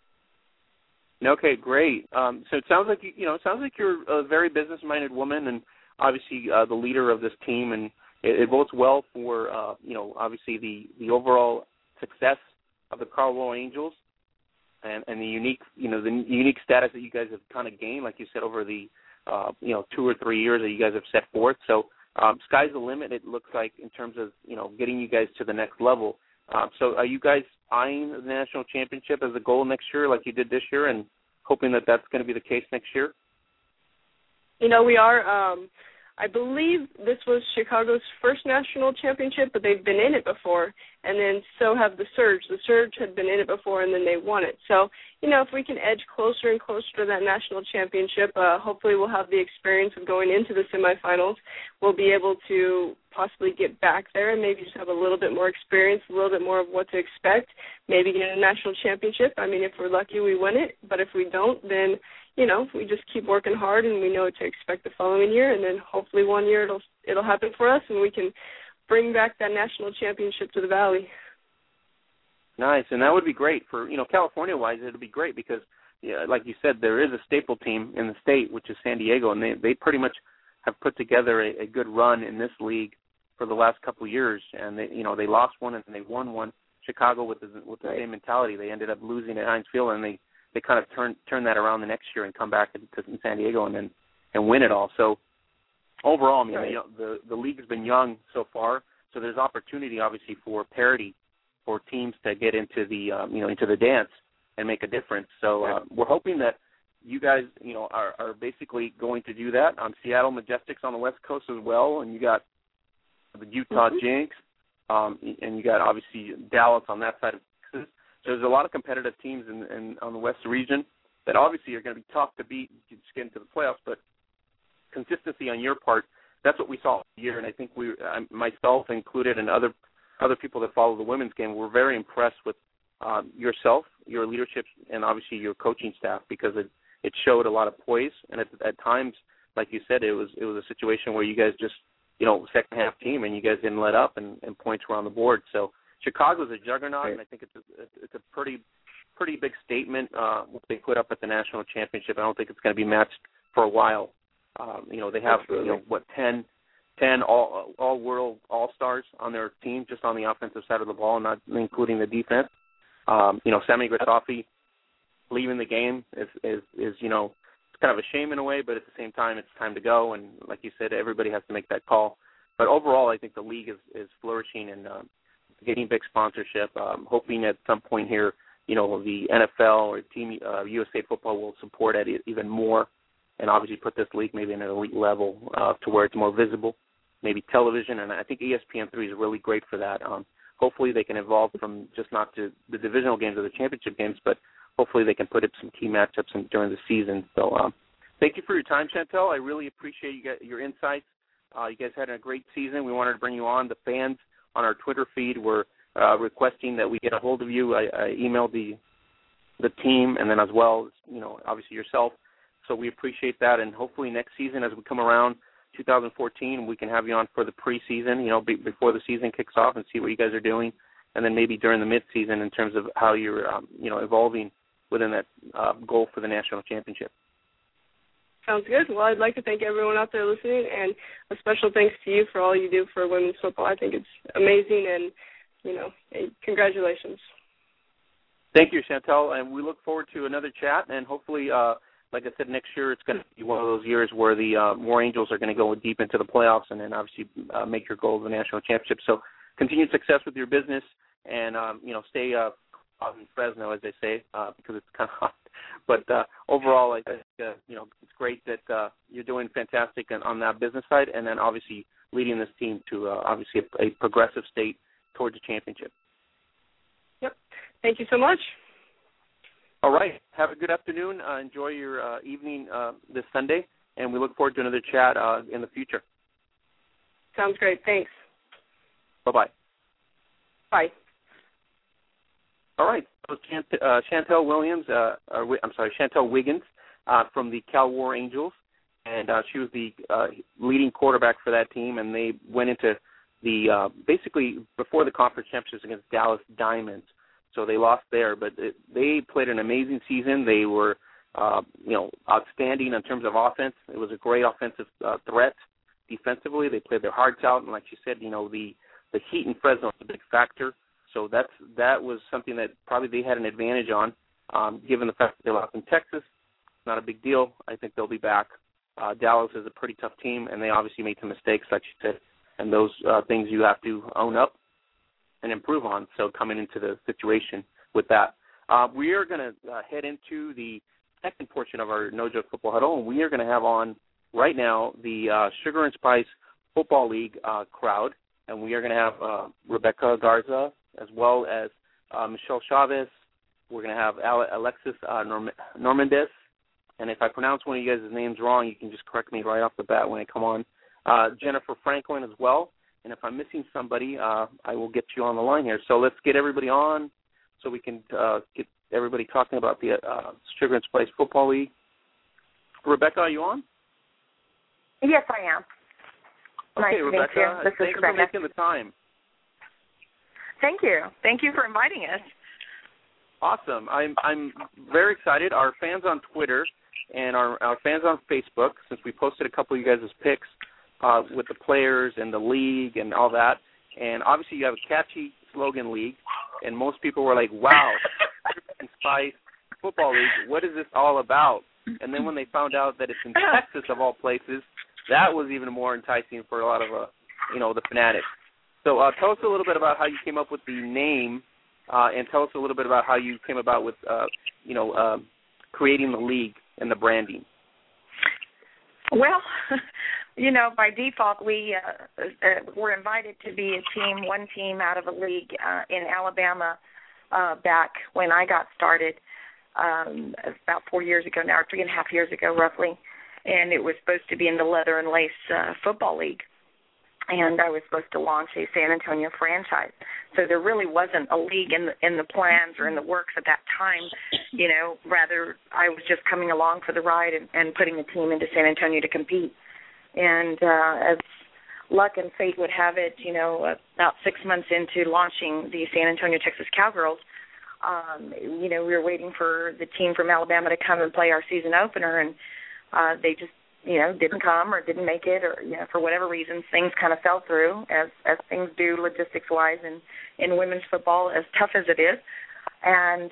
Okay, great. So it sounds like you're a very business-minded woman, and obviously the leader of this team, and it bodes well for obviously the overall success of the Karl Roy Angels, and the unique status that you guys have kind of gained, like you said, over the 2 or 3 years that you guys have set forth. So sky's the limit. It looks like in terms of getting you guys to the next level. So are you guys eyeing the national championship as a goal next year, like you did this year, and hoping that that's going to be the case next year? We are. I believe this was Chicago's first national championship, but they've been in it before, and then so have the Surge. The Surge had been in it before, and then they won it. So, if we can edge closer and closer to that national championship, hopefully we'll have the experience of going into the semifinals. We'll be able to possibly get back there and maybe just have a little bit more experience, a little bit more of what to expect, maybe get a national championship. I mean, if we're lucky, we win it, but if we don't, then we just keep working hard, and we know what to expect the following year, and then hopefully one year it'll happen for us, and we can bring back that national championship to the Valley. Nice, and that would be great for California-wise. It would be great because, like you said, there is a staple team in the state, which is San Diego, and they pretty much have put together a good run in this league for the last couple of years, and they lost one and they won one. Chicago with the same mentality. They ended up losing at Heinz Field, and they kind of turn that around the next year and come back to San Diego and and win it all. So overall, I mean, the league has been young so far, so there's opportunity obviously for parity for teams to get into the into the dance and make a difference. So we're hoping that you guys are basically going to do that. Seattle Majestics on the West Coast as well, and you got the Utah Jinx, and you got obviously Dallas on that side of Texas. So there's a lot of competitive teams in on the West region that obviously are going to be tough to beat to just get into the playoffs, but consistency on your part, that's what we saw all year, and I think myself included, and other people that follow the women's game, were very impressed with yourself, your leadership, and obviously your coaching staff, because it showed a lot of poise, and at times, like you said, it was a situation where you guys just, second half team, and you guys didn't let up, and points were on the board. So Chicago's a juggernaut, and I think it's a pretty big statement what they put up at the national championship. I don't think it's going to be matched for a while. They have 10 all-world all-stars on their team, just on the offensive side of the ball, not including the defense. Sammy Grisafi leaving the game is it's kind of a shame in a way, but at the same time, it's time to go. And like you said, everybody has to make that call. But overall, I think the league is flourishing and getting big sponsorship. Hoping at some point here, the NFL or Team USA Football will support it even more, and obviously put this league maybe in an elite level to where it's more visible, maybe television. And I think ESPN3 is really great for that. Hopefully they can evolve from just not to the divisional games or the championship games, but hopefully they can put up some key matchups during the season. So thank you for your time, Chantel. I really appreciate your insights. You guys had a great season. We wanted to bring you on. The fans on our Twitter feed were requesting that we get a hold of you. I emailed the team, and then as well, obviously yourself. So we appreciate that, and hopefully next season as we come around, 2014, we can have you on for the preseason, before the season kicks off, and see what you guys are doing, and then maybe during the midseason in terms of how you're, evolving within that goal for the national championship. Sounds good. Well, I'd like to thank everyone out there listening, and a special thanks to you for all you do for women's football. I think it's amazing, and, congratulations. Thank you, Chantel, and we look forward to another chat, and hopefully, like I said, next year it's going to be one of those years where the War Angels are going to go deep into the playoffs and then obviously make your goal of the national championship. So continued success with your business, and, stay out in Fresno, as they say, because it's kind of hot. But overall, I think, it's great that you're doing fantastic on that business side, and then obviously leading this team to obviously a progressive state towards the championship. Yep. Thank you so much. All right. Have a good afternoon. Enjoy your evening this Sunday, and we look forward to another chat in the future. Sounds great. Thanks. Bye-bye. Bye. All right. So Chantel Wiggins from the Cal War Angels, and she was the leading quarterback for that team, and they went into the basically before the conference championships against Dallas Diamonds. So they lost there, but they played an amazing season. They were, outstanding in terms of offense. It was a great offensive threat. Defensively, they played their hearts out, and like you said, the heat in Fresno is a big factor. So that was something that probably they had an advantage on, given the fact that they lost in Texas. Not a big deal. I think they'll be back. Dallas is a pretty tough team, and they obviously made some mistakes, like you said, and those things you have to own up and improve on. So coming into the situation with that, we are going to head into the second portion of our No Joke Football Huddle, and we are going to have on right now the Sugar and Spice Football League crowd, and we are going to have Rebecca Garza as well as Michelle Chavez. We're going to have Alexis Normandez, and if I pronounce one of you guys' names wrong, you can just correct me right off the bat when I come on. Jennifer Franklin as well. And if I'm missing somebody, I will get you on the line here. So let's get everybody on so we can get everybody talking about the Sugar and Spice Football League. Rebecca, are you on? Yes, I am. Okay, nice Rebecca, to meet you. thanks for making the time. Thank you. Thank you for inviting us. Awesome. I'm very excited. Our fans on Twitter and our fans on Facebook, since we posted a couple of you guys' picks, with the players and the league and all that. And obviously you have a catchy slogan, league, and most people were like, wow, Sugar and Spice Football League, what is this all about? And then when they found out that it's in Texas, of all places, that was even more enticing for a lot of, the fanatics. So tell us a little bit about how you came up with the name, and tell us a little bit about how you came about with, creating the league and the branding. Well, by default, we were invited to be one team out of a league in Alabama back when I got started about 4 years ago now, or 3.5 years ago roughly, and it was supposed to be in the Leather and Lace Football League. And I was supposed to launch a San Antonio franchise. So there really wasn't a league in the plans or in the works at that time. Rather I was just coming along for the ride and putting a team into San Antonio to compete. And as luck and fate would have it, about 6 months into launching the San Antonio, Texas Cowgirls, we were waiting for the team from Alabama to come and play our season opener, and they just didn't come or didn't make it, or for whatever reasons, things kind of fell through, as things do logistics-wise in women's football, as tough as it is. And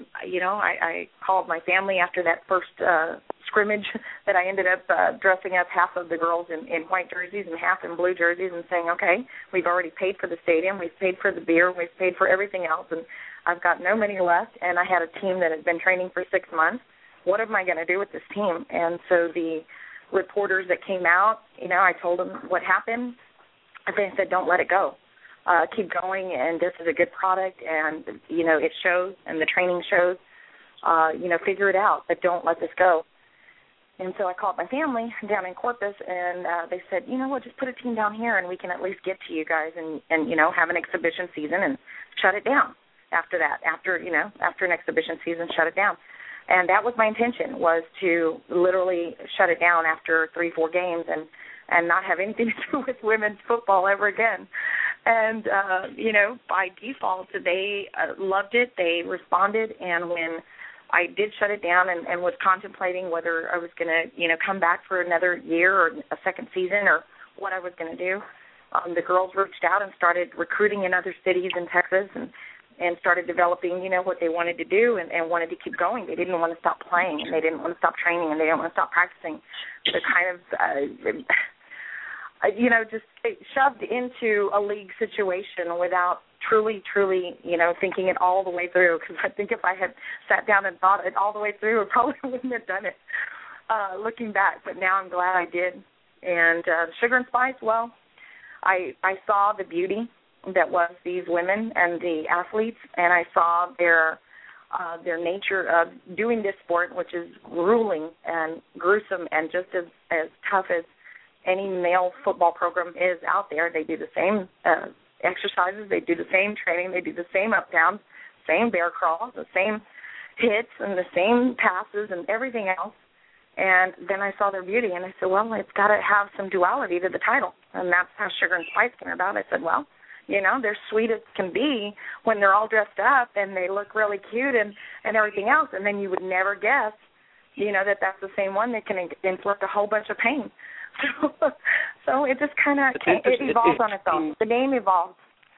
I called my family after that first scrimmage that I ended up dressing up half of the girls in white jerseys and half in blue jerseys, and saying, okay, we've already paid for the stadium, we've paid for the beer, we've paid for everything else, and I've got no money left, and I had a team that had been training for 6 months. What am I going to do with this team? And so the reporters that came out, I told them what happened. They said, don't let it go. Keep going, and this is a good product, and, it shows, and the training shows. Figure it out, but don't let this go. And so I called my family down in Corpus, and they said, just put a team down here, and we can at least get to you guys and have an exhibition season and shut it down after that. After an exhibition season, shut it down. And that was my intention, was to literally shut it down after 3-4 games and not have anything to do with women's football ever again. And, by default, they loved it. They responded. And when I did shut it down and was contemplating whether I was going to, come back for another year or a second season or what I was going to do, the girls reached out and started recruiting in other cities in Texas and started developing, what they wanted to do and wanted to keep going. They didn't want to stop playing, and they didn't want to stop training, and they didn't want to stop practicing. So kind of, just shoved into a league situation without truly, thinking it all the way through, because I think if I had sat down and thought it all the way through, I probably wouldn't have done it looking back. But now I'm glad I did. And Sugar and Spice, well, I saw the beauty that was these women and the athletes, and I saw their nature of doing this sport, which is grueling and gruesome and just as tough as any male football program is out there. They do the same exercises, they do the same training, they do the same up downs, same bear crawls, the same hits and the same passes and everything else. And then I saw their beauty, and I said, well, it's got to have some duality to the title, and that's how Sugar and Spice came about. I said, well, they're sweet as can be when they're all dressed up and they look really cute and everything else. And then you would never guess, that that's the same one that can inflict a whole bunch of pain. So it just kind of evolves on its own. The name evolves.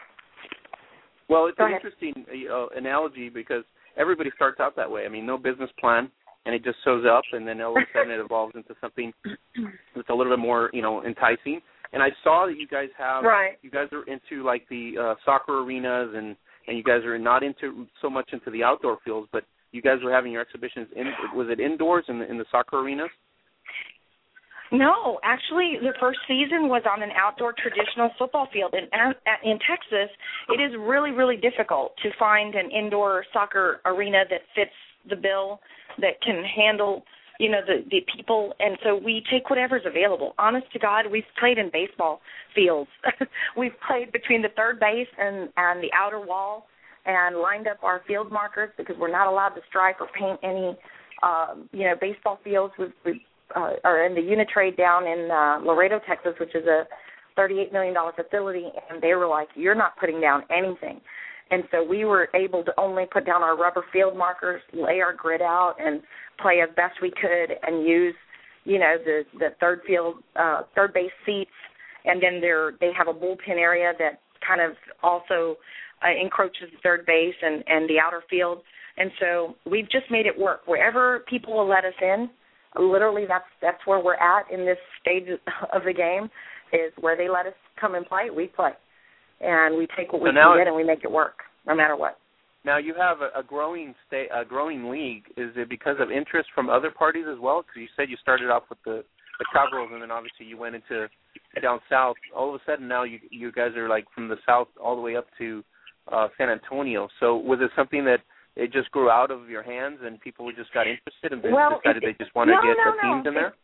Well, it's an interesting analogy, because everybody starts out that way. I mean, no business plan, and it just shows up, and then all of a sudden it evolves into something that's a little bit more, enticing. And I saw that you guys have, you guys are into like the soccer arenas, and you guys are not into so much into the outdoor fields, but you guys were having your exhibitions was it indoors in the soccer arenas? No, actually, the first season was on an outdoor traditional football field. And in Texas, it is really, really difficult to find an indoor soccer arena that fits the bill, that can handle the people, and so we take whatever's available. Honest to God, we've played in baseball fields. We've played between the third base and the outer wall and lined up our field markers, because we're not allowed to stripe or paint any, baseball fields. We are in the Unitrade down in Laredo, Texas, which is a $38 million facility, and they were like, you're not putting down anything. And so we were able to only put down our rubber field markers, lay our grid out, and play as best we could, and use, the third base seats, and then they have a bullpen area that kind of also encroaches third base and the outer field. And so we've just made it work. Wherever people will let us in, literally that's where we're at in this stage of the game, is where they let us come and play, we play. And we take what we can get and we make it work, no matter what. Now you have a growing league. Is it because of interest from other parties as well? Because you said you started off with the Cowgirls, and then obviously you went into down south. All of a sudden now you guys are like from the south all the way up to San Antonio. So was it something that it just grew out of your hands and people just got interested and decided they just wanted to get the teams in there?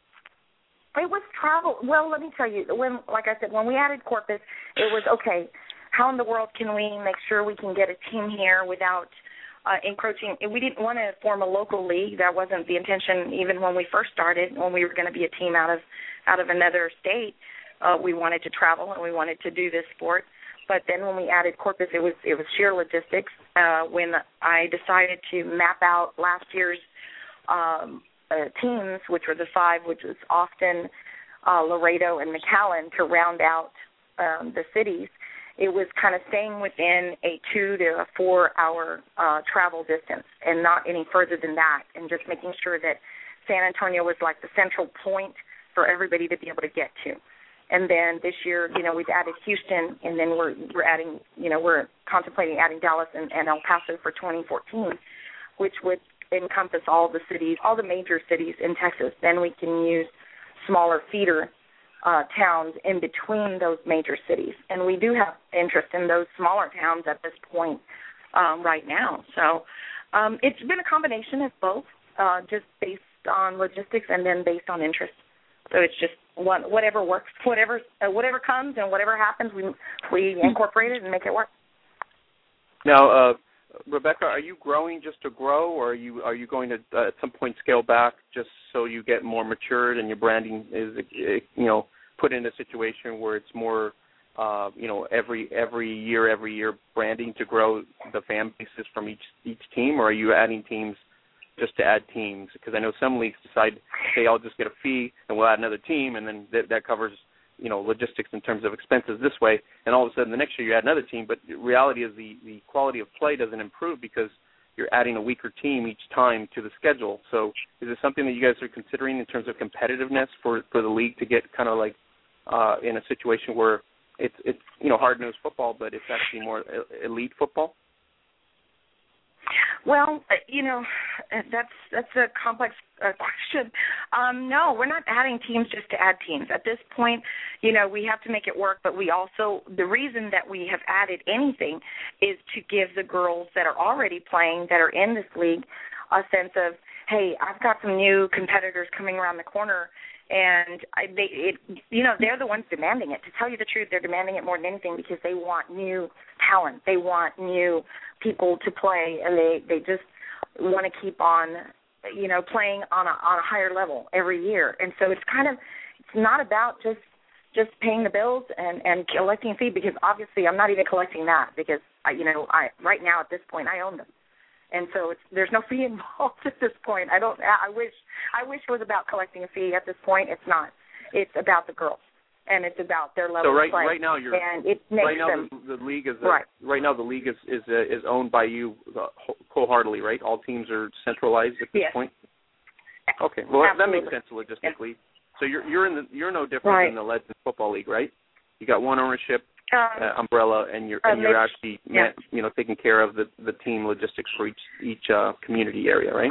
It was travel. Well, let me tell you, like I said, when we added Corpus, it was, okay, how in the world can we make sure we can get a team here without encroaching? We didn't want to form a local league. That wasn't the intention even when we first started, when we were going to be a team out of another state. We wanted to travel and we wanted to do this sport. But then when we added Corpus, it was sheer logistics. When I decided to map out last year's teams, which were the 5, which was Austin, Laredo, and McAllen, to round out the cities, it was kind of staying within a 2 to 4 hour travel distance and not any further than that, and just making sure that San Antonio was like the central point for everybody to be able to get to. And then this year, we've added Houston, and then we're adding, we're contemplating adding Dallas and El Paso for 2014, which would encompass all the cities, all the major cities in Texas. Then we can use smaller feeder towns in between those major cities. And we do have interest in those smaller towns at this point right now. So it's been a combination of both, just based on logistics and then based on interest. So it's just whatever works, whatever comes and whatever happens, we incorporate it and make it work. Now, Rebecca, are you growing just to grow, or are you going to at some point scale back just so you get more matured and your branding is put in a situation where it's more every year branding to grow the fan bases from each team, or are you adding teams just to add teams? Because I know some leagues decide, hey, I'll just get a fee and we'll add another team, and then that covers logistics in terms of expenses this way, and all of a sudden the next year you add another team. But the reality is the quality of play doesn't improve because you're adding a weaker team each time to the schedule. So is it something that you guys are considering in terms of competitiveness for the league to get kind of like in a situation where it's hard-nosed football, but it's actually more elite football? Well, that's a complex question. No, we're not adding teams just to add teams. At this point, we have to make it work, but we also, the reason that we have added anything is to give the girls that are already playing, that are in this league, a sense of, hey, I've got some new competitors coming around the corner, and they're the ones demanding it. To tell you the truth, they're demanding it more than anything because they want new talent. They want new people to play, and they just want to keep on, playing on a higher level every year. And so it's not about just paying the bills and collecting a fee, because obviously I'm not even collecting that because I right now at this point I own them. And so there's no fee involved at this point. I wish it was about collecting a fee. At this point, it's not. It's about the girls, and it's about their level of play. So right now the league is right now the league is owned by you wholeheartedly, right? All teams are centralized at this point. Okay, well that makes sense logistically. Yes. So you're no different than the Legends Football League, right? You got one ownership umbrella, and you're actually taking care of the team logistics for each community area, right?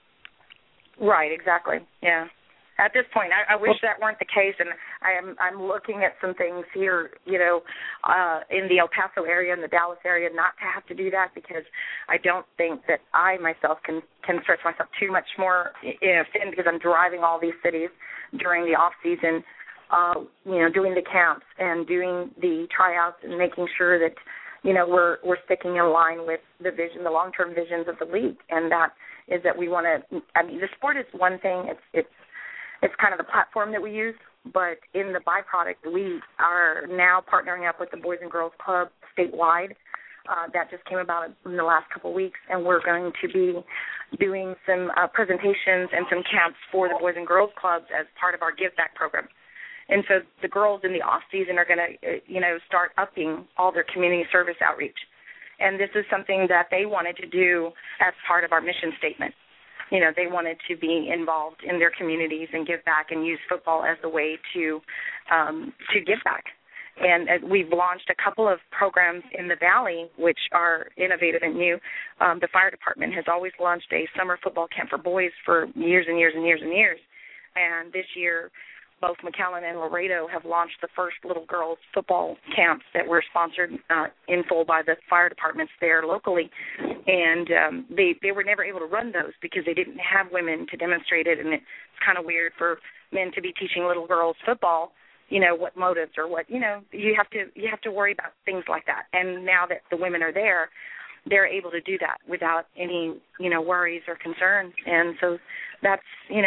Right, exactly. Yeah. At this point, I wish that weren't the case, and I'm looking at some things here, in the El Paso area and the Dallas area, not to have to do that, because I don't think that I myself can stretch myself too much more thin, because I'm driving all these cities during the off season. Doing the camps and doing the tryouts and making sure that, we're sticking in line with the vision, the long-term visions of the league. And that is that we want to, the sport is one thing. It's kind of the platform that we use, but in the byproduct, we are now partnering up with the Boys and Girls Club statewide. That just came about in the last couple of weeks, and we're going to be doing some presentations and some camps for the Boys and Girls Clubs as part of our Give Back program. And so the girls in the off-season are going to, start upping all their community service outreach. And this is something that they wanted to do as part of our mission statement. they wanted to be involved in their communities and give back and use football as a way to give back. And we've launched a couple of programs in the Valley which are innovative and new. The fire department has always launched a summer football camp for boys for years and years and years and years. And this year, both McAllen and Laredo have launched the first little girls football camps that were sponsored in full by the fire departments there locally. And they were never able to run those because they didn't have women to demonstrate it. And it's kind of weird for men to be teaching little girls football, what motives or what, you have to worry about things like that. And now that the women are there, they're able to do that without any, worries or concerns. And so that's,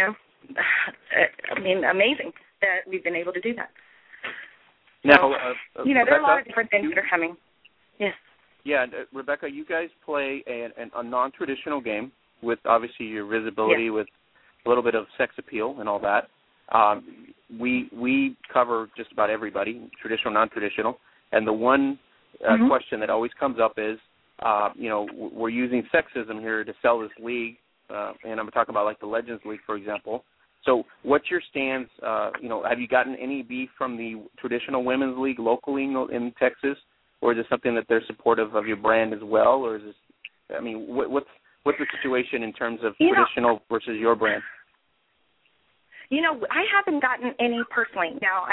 amazing that we've been able to do that. Now, there are a lot of different things that are coming. Yes. Yeah, Rebecca, you guys play a non-traditional game with obviously your visibility, with a little bit of sex appeal and all that. We cover just about everybody, traditional, non-traditional, and the one question that always comes up is, we're using sexism here to sell this league, and I'm talking about like the Legends League, for example. So what's your stance? Have you gotten any beef from the traditional women's league locally in Texas, or is it something that they're supportive of your brand as well, or is this? What's the situation in terms of traditional versus your brand? I haven't gotten any personally. Now,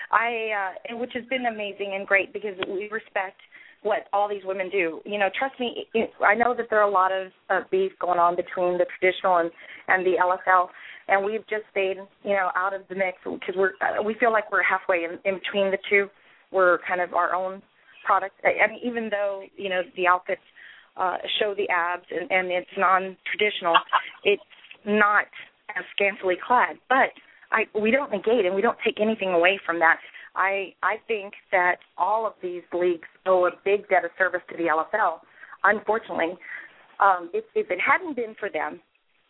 which has been amazing and great because we respect what all these women do. Trust me, I know that there are a lot of beef going on between the traditional and the LFL, and we've just stayed, out of the mix because we feel like we're halfway in between the two. We're kind of our own product. Even though, the outfits show the abs and it's non-traditional, it's not as scantily clad. But we don't negate and we don't take anything away from that. I think that all of these leagues owe a big debt of service to the LFL. Unfortunately, if it hadn't been for them,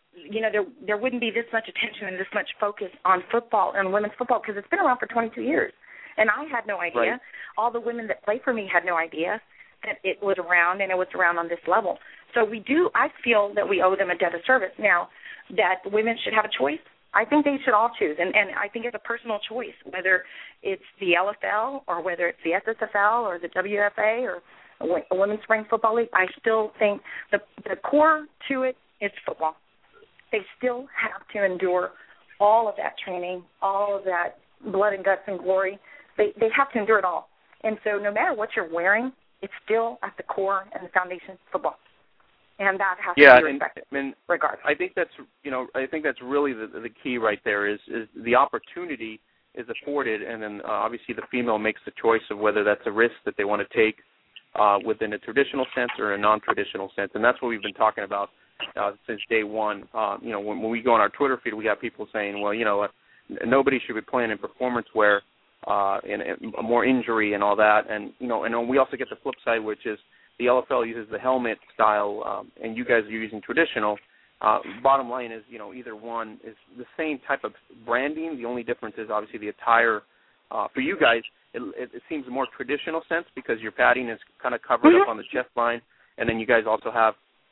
there wouldn't be this much attention and this much focus on football and women's football because it's been around for 22 years. And I had no idea. Right. All the women that play for me had no idea that it was around and it was around on this level. So I feel that we owe them a debt of service. Now, that women should have a choice, I think they should all choose. And I think it's a personal choice, whether it's the LFL or whether it's the SSFL or the WFA or a Women's Spring Football League. I still think the core to it is football. They still have to endure all of that training, all of that blood and guts and glory. They have to endure it all. And so no matter what you're wearing, it's still at the core and the foundation of football. And that has to be respected, regardless. I think that's really the key right there is the opportunity is afforded, and then obviously the female makes the choice of whether that's a risk that they want to take within a traditional sense or a non-traditional sense, and that's what we've been talking about since day one. When we go on our Twitter feed, we got people saying, well, nobody should be playing in performance wear and more injury and all that, and we also get the flip side, which is the LFL uses the helmet style, and you guys are using traditional. Bottom line is, either one is the same type of branding. The only difference is obviously the attire. For you guys, it seems a more traditional sense because your padding is kind of covered up on the chest line, and then you guys also have,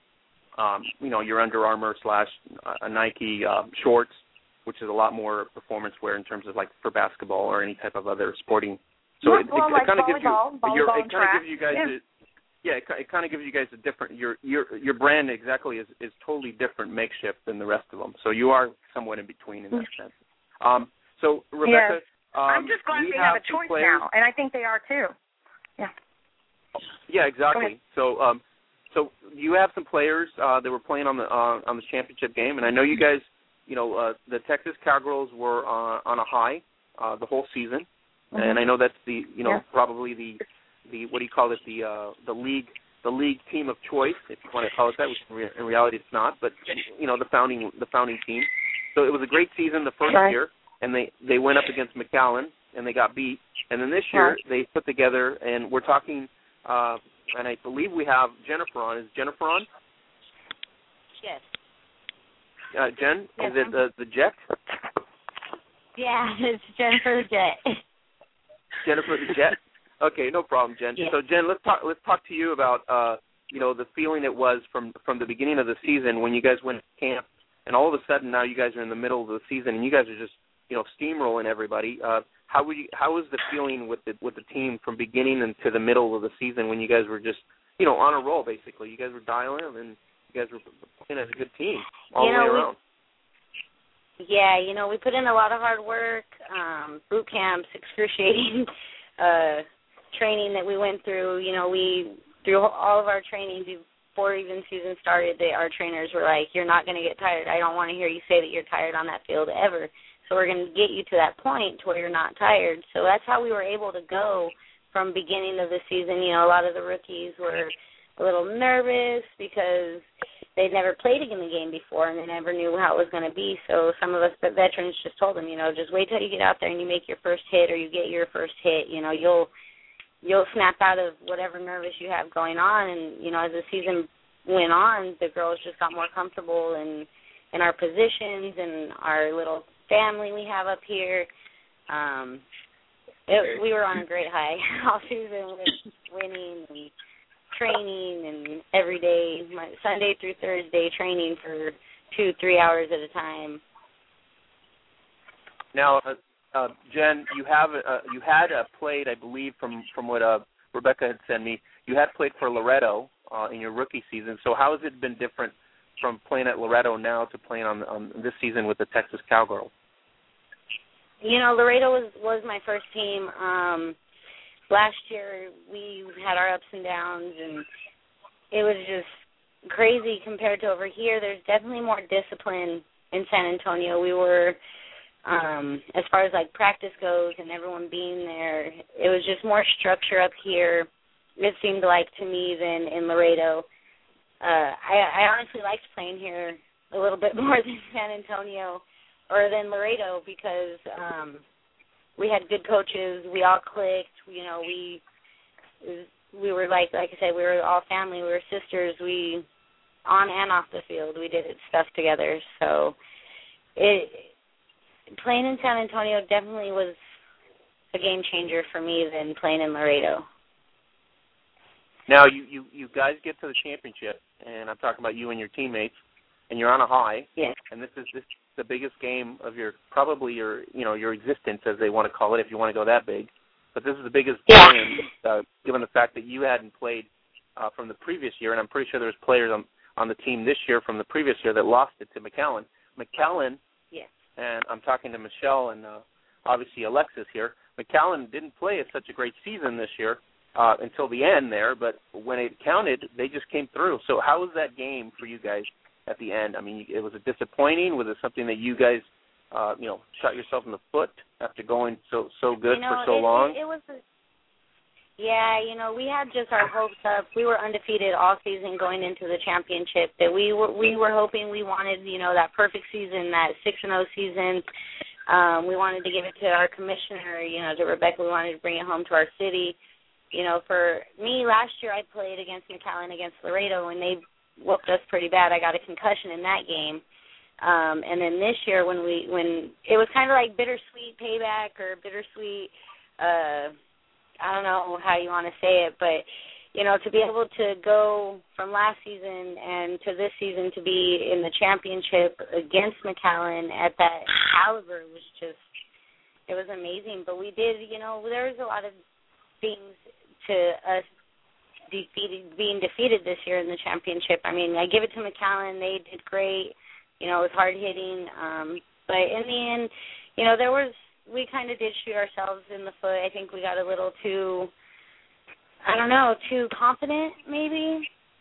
your Under Armour / Nike shorts, which is a lot more performance wear in terms of like for basketball or any type of other sporting. So it kind of gives you guys. It kind of gives you guys a different. Your brand exactly is totally different makeshift than the rest of them. So you are somewhat in between in that sense. So Rebecca, I'm just glad we have a choice now, and I think they are too. Yeah. Yeah, exactly. So you have some players that were playing on the championship game, and I know you guys. The Texas Cowgirls were on a high the whole season, and I know that's probably the what do you call it, the league team of choice, if you want to call it that, which in reality it's not, but the founding team. So it was a great season the first year, and they went up against McAllen and they got beat, and then this year they put together, and we're talking, and I believe we have Jennifer on. Is Jennifer on? Yes. Jen, is it the Jet? Yeah, it's Jennifer the Jet. Jennifer the Jet. Okay, no problem, Jen. Yeah. So, Jen, let's talk to you about the feeling it was from the beginning of the season when you guys went to camp and all of a sudden now you guys are in the middle of the season, and you guys are just, steamrolling everybody. How was the feeling with the team from beginning into the middle of the season when you guys were just, on a roll, basically? You guys were dialing, and you guys were playing as a good team all the way around. Yeah, we put in a lot of hard work, boot camps, excruciating training that we went through. Through all of our training before even season started, our trainers were like, you're not going to get tired. I don't want to hear you say that you're tired on that field ever. So we're going to get you to that point to where you're not tired. So that's how we were able to go from beginning of the season. A lot of the rookies were a little nervous because they'd never played in the game before and they never knew how it was going to be. So some of us, the veterans, just told them, just wait till you get out there and you make your first hit or you get your first hit. You'll snap out of whatever nervous you have going on. And, as the season went on, the girls just got more comfortable in our positions and our little family we have up here. We were on a great high all season with winning and training and every day, Sunday through Thursday, training for 2-3 hours at a time. Now, Jen, you had played, I believe, from what Rebecca had sent me, you had played for Loretto in your rookie season. So how has it been different from playing at Loretto now to playing on this season with the Texas Cowgirls? Loretto was my first team. Last year we had our ups and downs, and it was just crazy compared to over here. There's definitely more discipline in San Antonio. We were, as far as like practice goes and everyone being there, it was just more structure up here, it seemed like to me, than in Laredo. I honestly liked playing here a little bit more than San Antonio or than Laredo because we had good coaches. We all clicked. We were like I said, we were all family. We were sisters. We on and off the field, we did stuff together. So playing in San Antonio definitely was a game changer for me than playing in Laredo. Now you guys get to the championship, and I'm talking about you and your teammates, and you're on a high. Yes. And this is the biggest game of your existence, as they want to call it, if you want to go that big. But this is the biggest game, given the fact that you hadn't played from the previous year, and I'm pretty sure there's players on the team this year from the previous year that lost it to McAllen. McAllen, yes. And I'm talking to Michelle and obviously Alexis here. McAllen didn't play such a great season this year until the end there, but when it counted, they just came through. So how was that game for you guys at the end? I mean, it was it disappointing? Was it something that you guys, shot yourself in the foot after going so good for so long? It was. We had just our hopes up. We were undefeated all season going into the championship. That we were hoping, we wanted, that perfect season, that 6-0 season. We wanted to give it to our commissioner, to Rebecca. We wanted to bring it home to our city. For me, last year I played against McAllen, against Laredo, and they whooped us pretty bad. I got a concussion in that game. And then this year when it was kind of like bittersweet payback or bittersweet, I don't know how you want to say it, but, to be able to go from last season and to this season to be in the championship against McAllen at that caliber it was amazing. But we did, there was a lot of things to us being defeated this year in the championship. I mean, I give it to McAllen. They did great. It was hard hitting. But in the end, we kind of did shoot ourselves in the foot. I think we got a little too, too confident maybe.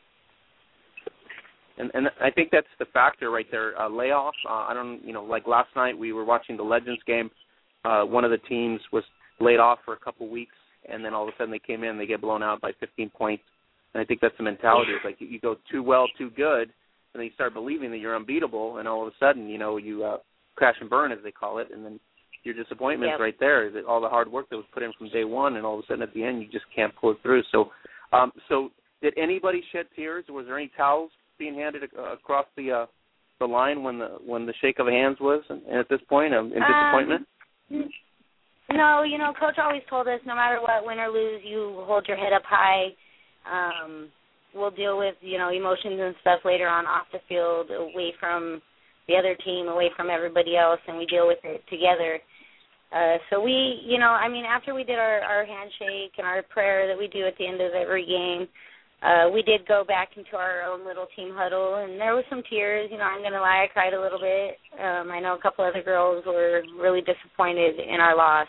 And I think that's the factor right there. Layoff. Like last night we were watching the Legends game. One of the teams was laid off for a couple weeks, and then all of a sudden they came in and they get blown out by 15 points. And I think that's the mentality. It's like you go too well, too good, and then you start believing that you're unbeatable, and all of a sudden, you crash and burn, as they call it, and then your disappointment's right there. That all the hard work that was put in from day one, and all of a sudden at the end you just can't pull it through. So did anybody shed tears? Was there any towels being handed across the line when the shake of hands was, and at this point in disappointment? No, Coach always told us no matter what, win or lose, you hold your head up high. We'll deal with, emotions and stuff later on off the field, away from the other team away from everybody else, and we deal with it together. So we, after we did our handshake and our prayer that we do at the end of every game, we did go back into our own little team huddle, and there was some tears. I'm going to lie, I cried a little bit. I know a couple other girls were really disappointed in our loss.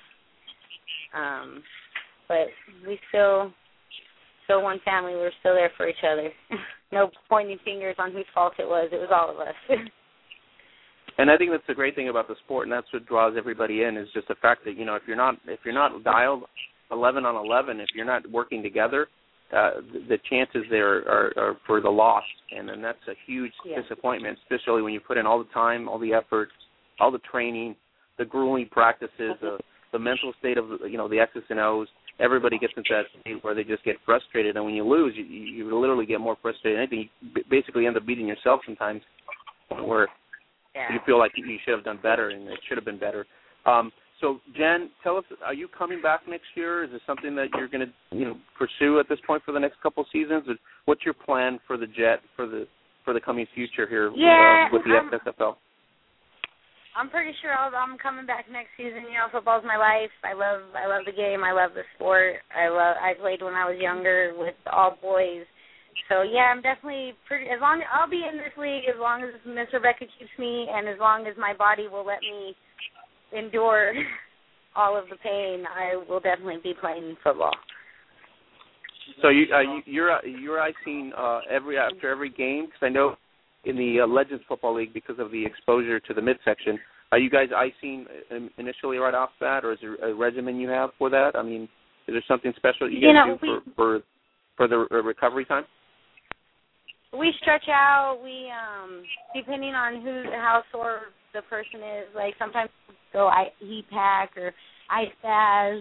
But we still one family. We're still there for each other. No pointing fingers on whose fault it was. It was all of us. And I think that's the great thing about the sport, and that's what draws everybody in, is just the fact that, if you're not dialed 11 on 11, if you're not working together, the chances there are for the loss, and then that's a huge disappointment, especially when you put in all the time, all the effort, all the training, the grueling practices, the mental state of the X's and O's. Everybody gets into that state where they just get frustrated, and when you lose, you literally get more frustrated. I think you basically end up beating yourself sometimes, where you feel like you should have done better and it should have been better. So, Jen, tell us, are you coming back next year? Is this something that you're going to pursue at this point for the next couple of seasons? What's your plan for the Jet for the coming future here with the FSFL? I'm pretty sure I'm coming back next season. Football's my life. I love the game. I love the sport. I played when I was younger with all boys. So, I'm definitely as long as I'll be in this league, as long as Miss Rebecca keeps me, and as long as my body will let me endure all of the pain, I will definitely be playing football. So you're icing after every game? Because I know in the Legends Football League, because of the exposure to the midsection, are you guys icing initially right off that, or is there a regimen you have for that? I mean, is there something special you guys do for the recovery time? We stretch out. We depending on how sore the person is. Like sometimes go heat pack or ice baths.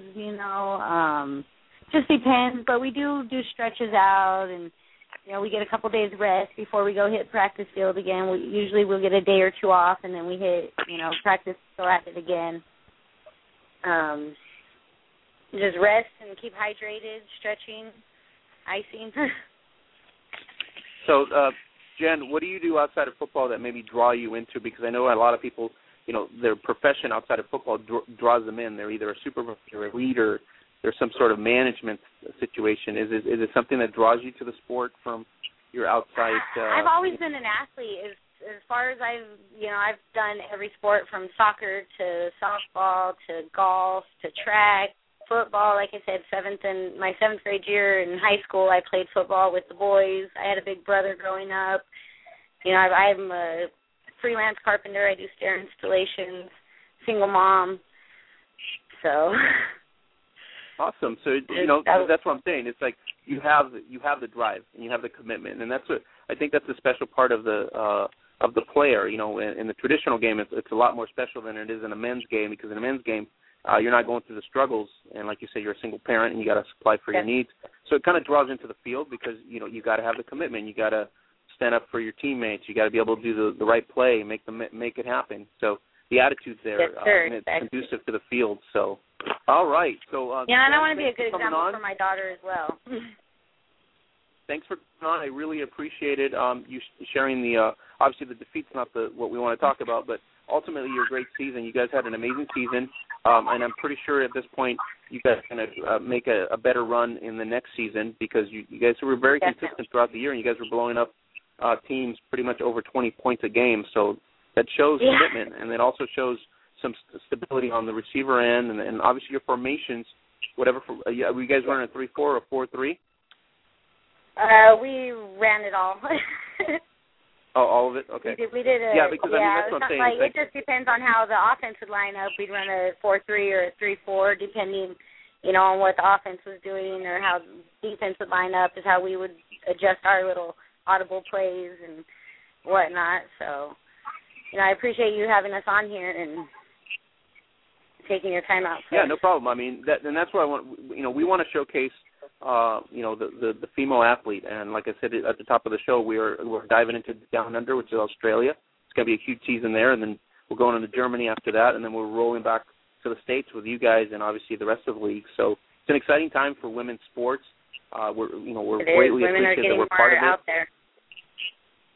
Just depends. But we do stretches out, and we get a couple days rest before we go hit practice field again. We'll get a day or two off, and then we hit practice, go at it again. Just rest and keep hydrated, stretching, icing. So, Jen, what do you do outside of football that maybe draw you into? Because I know a lot of people, their profession outside of football draws them in. They're either a supervisor or a leader. There's some sort of management situation. Is it something that draws you to the sport from your outside? I've always been an athlete. As far as I've done every sport from soccer to softball to golf to track. Football, like I said, my seventh grade year in high school, I played football with the boys. I had a big brother growing up. I'm a freelance carpenter. I do stair installations, single mom. So awesome. So that's what I'm saying. It's like you have the drive and you have the commitment, and that's what I think that's a special part of the player. In the traditional game, it's a lot more special than it is in a men's game, because in a men's game, you're not going through the struggles, and like you said, you're a single parent and you got to supply for your needs. So it kind of draws into the field because you got to have the commitment. You got to stand up for your teammates. You got to be able to do the right play, make it happen. So the attitude's there, and it's conducive to the field. So, all right. So and I want to be a good example for my daughter as well. Thanks for coming on. I really appreciate it. You sharing the obviously the defeat's not what we want to talk about, but ultimately your great season. You guys had an amazing season. And I'm pretty sure at this point you guys are going to make a better run in the next season, because you guys were very consistent throughout the year, and you guys were blowing up teams pretty much over 20 points a game. So that shows commitment, and it also shows some stability on the receiver end, and obviously your formations, whatever. Were you guys running a 3-4 or 4-3? We ran it all. Oh, all of it? Okay. We did a, because that's what I'm saying. It just depends on how the offense would line up. We'd run a 4-3 or a 3-4, depending, on what the offense was doing, or how defense would line up is how we would adjust our little audible plays and whatnot. So, I appreciate you having us on here and taking your time out. Yeah, no problem. I mean, that's what I want. We want to showcase the female athlete, and like I said at the top of the show, we're diving into Down Under, which is Australia. It's going to be a huge season there, and then we're going into Germany after that, and then we're rolling back to the States with you guys and obviously the rest of the league. So it's an exciting time for women's sports. We're greatly appreciative that we're part of it. Out there.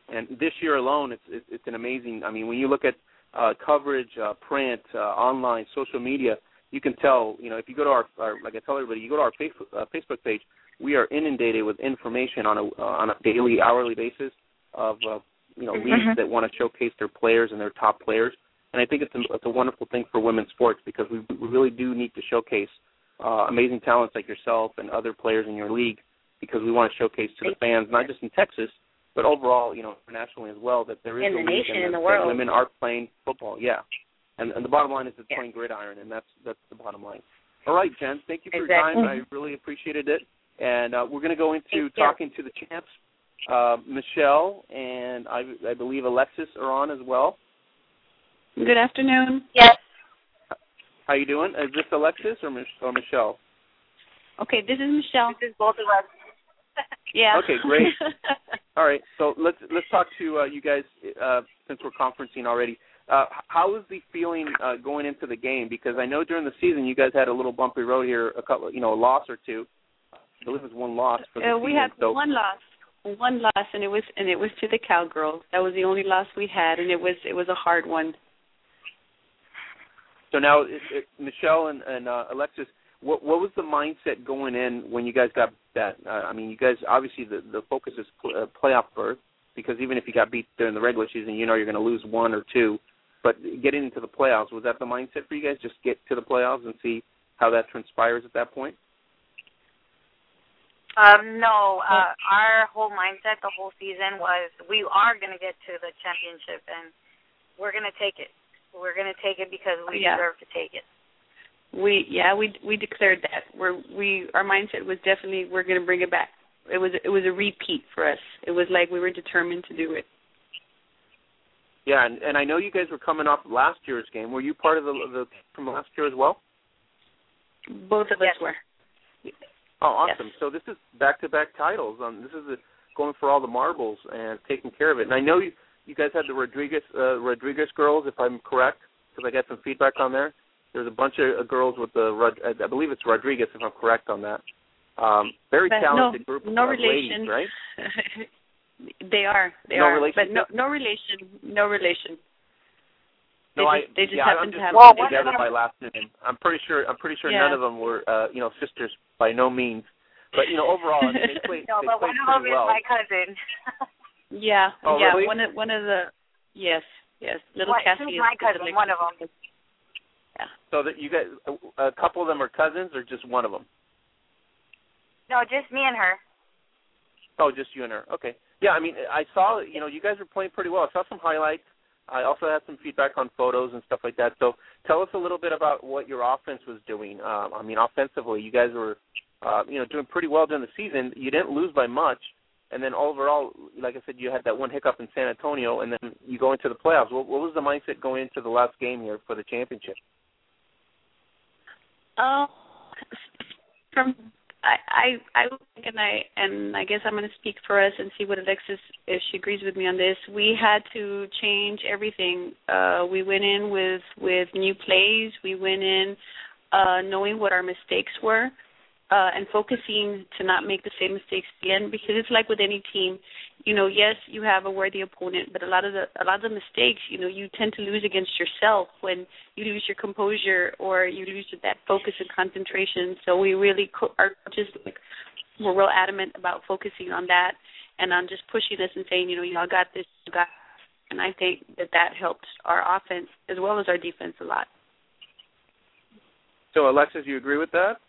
And this year alone, it's an amazing. I mean, when you look at coverage, print, online, social media, you can tell. You know, if you go to our like I tell everybody, you go to our Facebook page, we are inundated with information on a daily, hourly basis of leagues that want to showcase their players and their top players. And I think it's a wonderful thing for women's sports because we really do need to showcase amazing talents like yourself and other players in your league because we want to showcase to the fans, not just in Texas, but overall, internationally as well, that there is in the nation, in the world, women are playing football. Yeah, and the bottom line is it's playing gridiron, and that's the bottom line. All right, Jen, thank you for your time. I really appreciated it, and we're going to go into talking to the champs. Michelle and I believe Alexis are on as well. Good afternoon. Yes. How you doing? Is this Alexis or Michelle? Okay, this is Michelle. This is both of us. Yeah. Okay, great. All right, so let's talk to you guys since we're conferencing already. How is the feeling going into the game? Because I know during the season you guys had a little bumpy road here, a loss or two. I believe it was one loss for the season. We had one loss, and it was to the Cowgirls. That was the only loss we had, and it was a hard one. So now, Michelle and Alexis, what was the mindset going in when you guys got that? I mean, you guys obviously the focus is playoff berth because even if you got beat during the regular season, you're going to lose one or two. But getting into the playoffs, was that the mindset for you guys? Just get to the playoffs and see how that transpires at that point? No, our whole mindset the whole season was we are going to get to the championship and we're going to take it. We're going to take it because we deserve to take it. We declared that. Our mindset was definitely we're going to bring it back. It was a repeat for us. It was like we were determined to do it. Yeah, and I know you guys were coming off last year's game. Were you part of the from last year as well? Both of us were. Oh, awesome! Yes. So this is back-to-back titles. This is going for all the marbles and taking care of it. And I know you guys had the Rodriguez girls, if I'm correct, because I got some feedback on there. There's a bunch of girls with I believe it's Rodriguez, if I'm correct on that. Very talented group of ladies, right? They are. But no relation. They just happen to have together by last name. I'm pretty sure none of them were sisters by no means. But overall, they played but one of them is my cousin. Yeah. Oh, really? One of the yes. Little Cassie is my cousin. One of them. Yeah. So that you guys, a couple of them are cousins, or just one of them? No, just me and her. Oh, just you and her. Okay. Yeah, I mean, I saw you guys were playing pretty well. I saw some highlights. I also had some feedback on photos and stuff like that. So tell us a little bit about what your offense was doing. I mean, offensively, you guys were, doing pretty well during the season. You didn't lose by much. And then overall, like I said, you had that one hiccup in San Antonio, and then you go into the playoffs. What was the mindset going into the last game here for the championship? I think, and I guess I'm going to speak for us and see what Alexis, if she agrees with me on this. We had to change everything. We went in with new plays. We went in knowing what our mistakes were and focusing to not make the same mistakes again. Because it's like with any team, yes, you have a worthy opponent, but a lot of the mistakes, you tend to lose against yourself when you lose your composure or you lose that focus and concentration. So we really are just we're real adamant about focusing on that and on just pushing this and saying, y'all got this, you got this. And I think that helped our offense as well as our defense a lot. So, Alexis, you agree with that?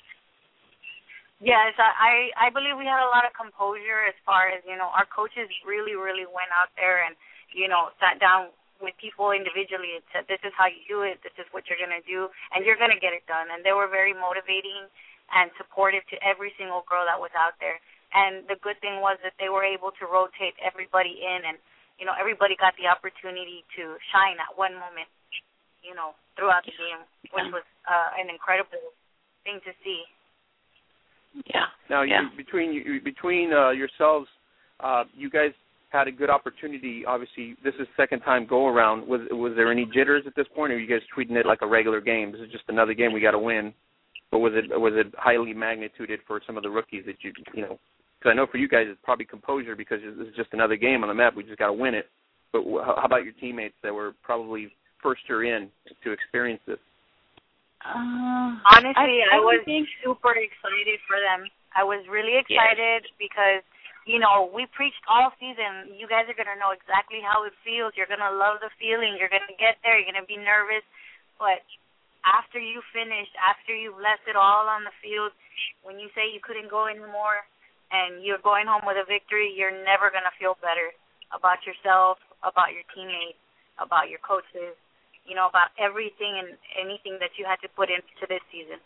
Yes, I believe we had a lot of composure as far as, our coaches really, really went out there and, sat down with people individually and said, this is how you do it, this is what you're going to do, and you're going to get it done. And they were very motivating and supportive to every single girl that was out there. And the good thing was that they were able to rotate everybody in and, everybody got the opportunity to shine at one moment, throughout the game, which was an incredible thing to see. Yeah. Now, between yourselves, you guys had a good opportunity. Obviously, this is second time go around. Was there any jitters at this point, or are you guys treating it like a regular game? This is just another game we got to win. But was it highly magnituded for some of the rookies that you Because I know for you guys it's probably composure because this is just another game on the map. We just got to win it. But how about your teammates that were probably first year in to experience this? Honestly, I was super excited for them. I was really excited because, you know, we preached all season, you guys are going to know exactly how it feels. You're going to love the feeling. You're going to get there. You're going to be nervous. But after you finish, after you've left it all on the field, when you say you couldn't go anymore and you're going home with a victory, you're never going to feel better about yourself, about your teammates, about your coaches, you know, about everything and anything that you had to put into this season.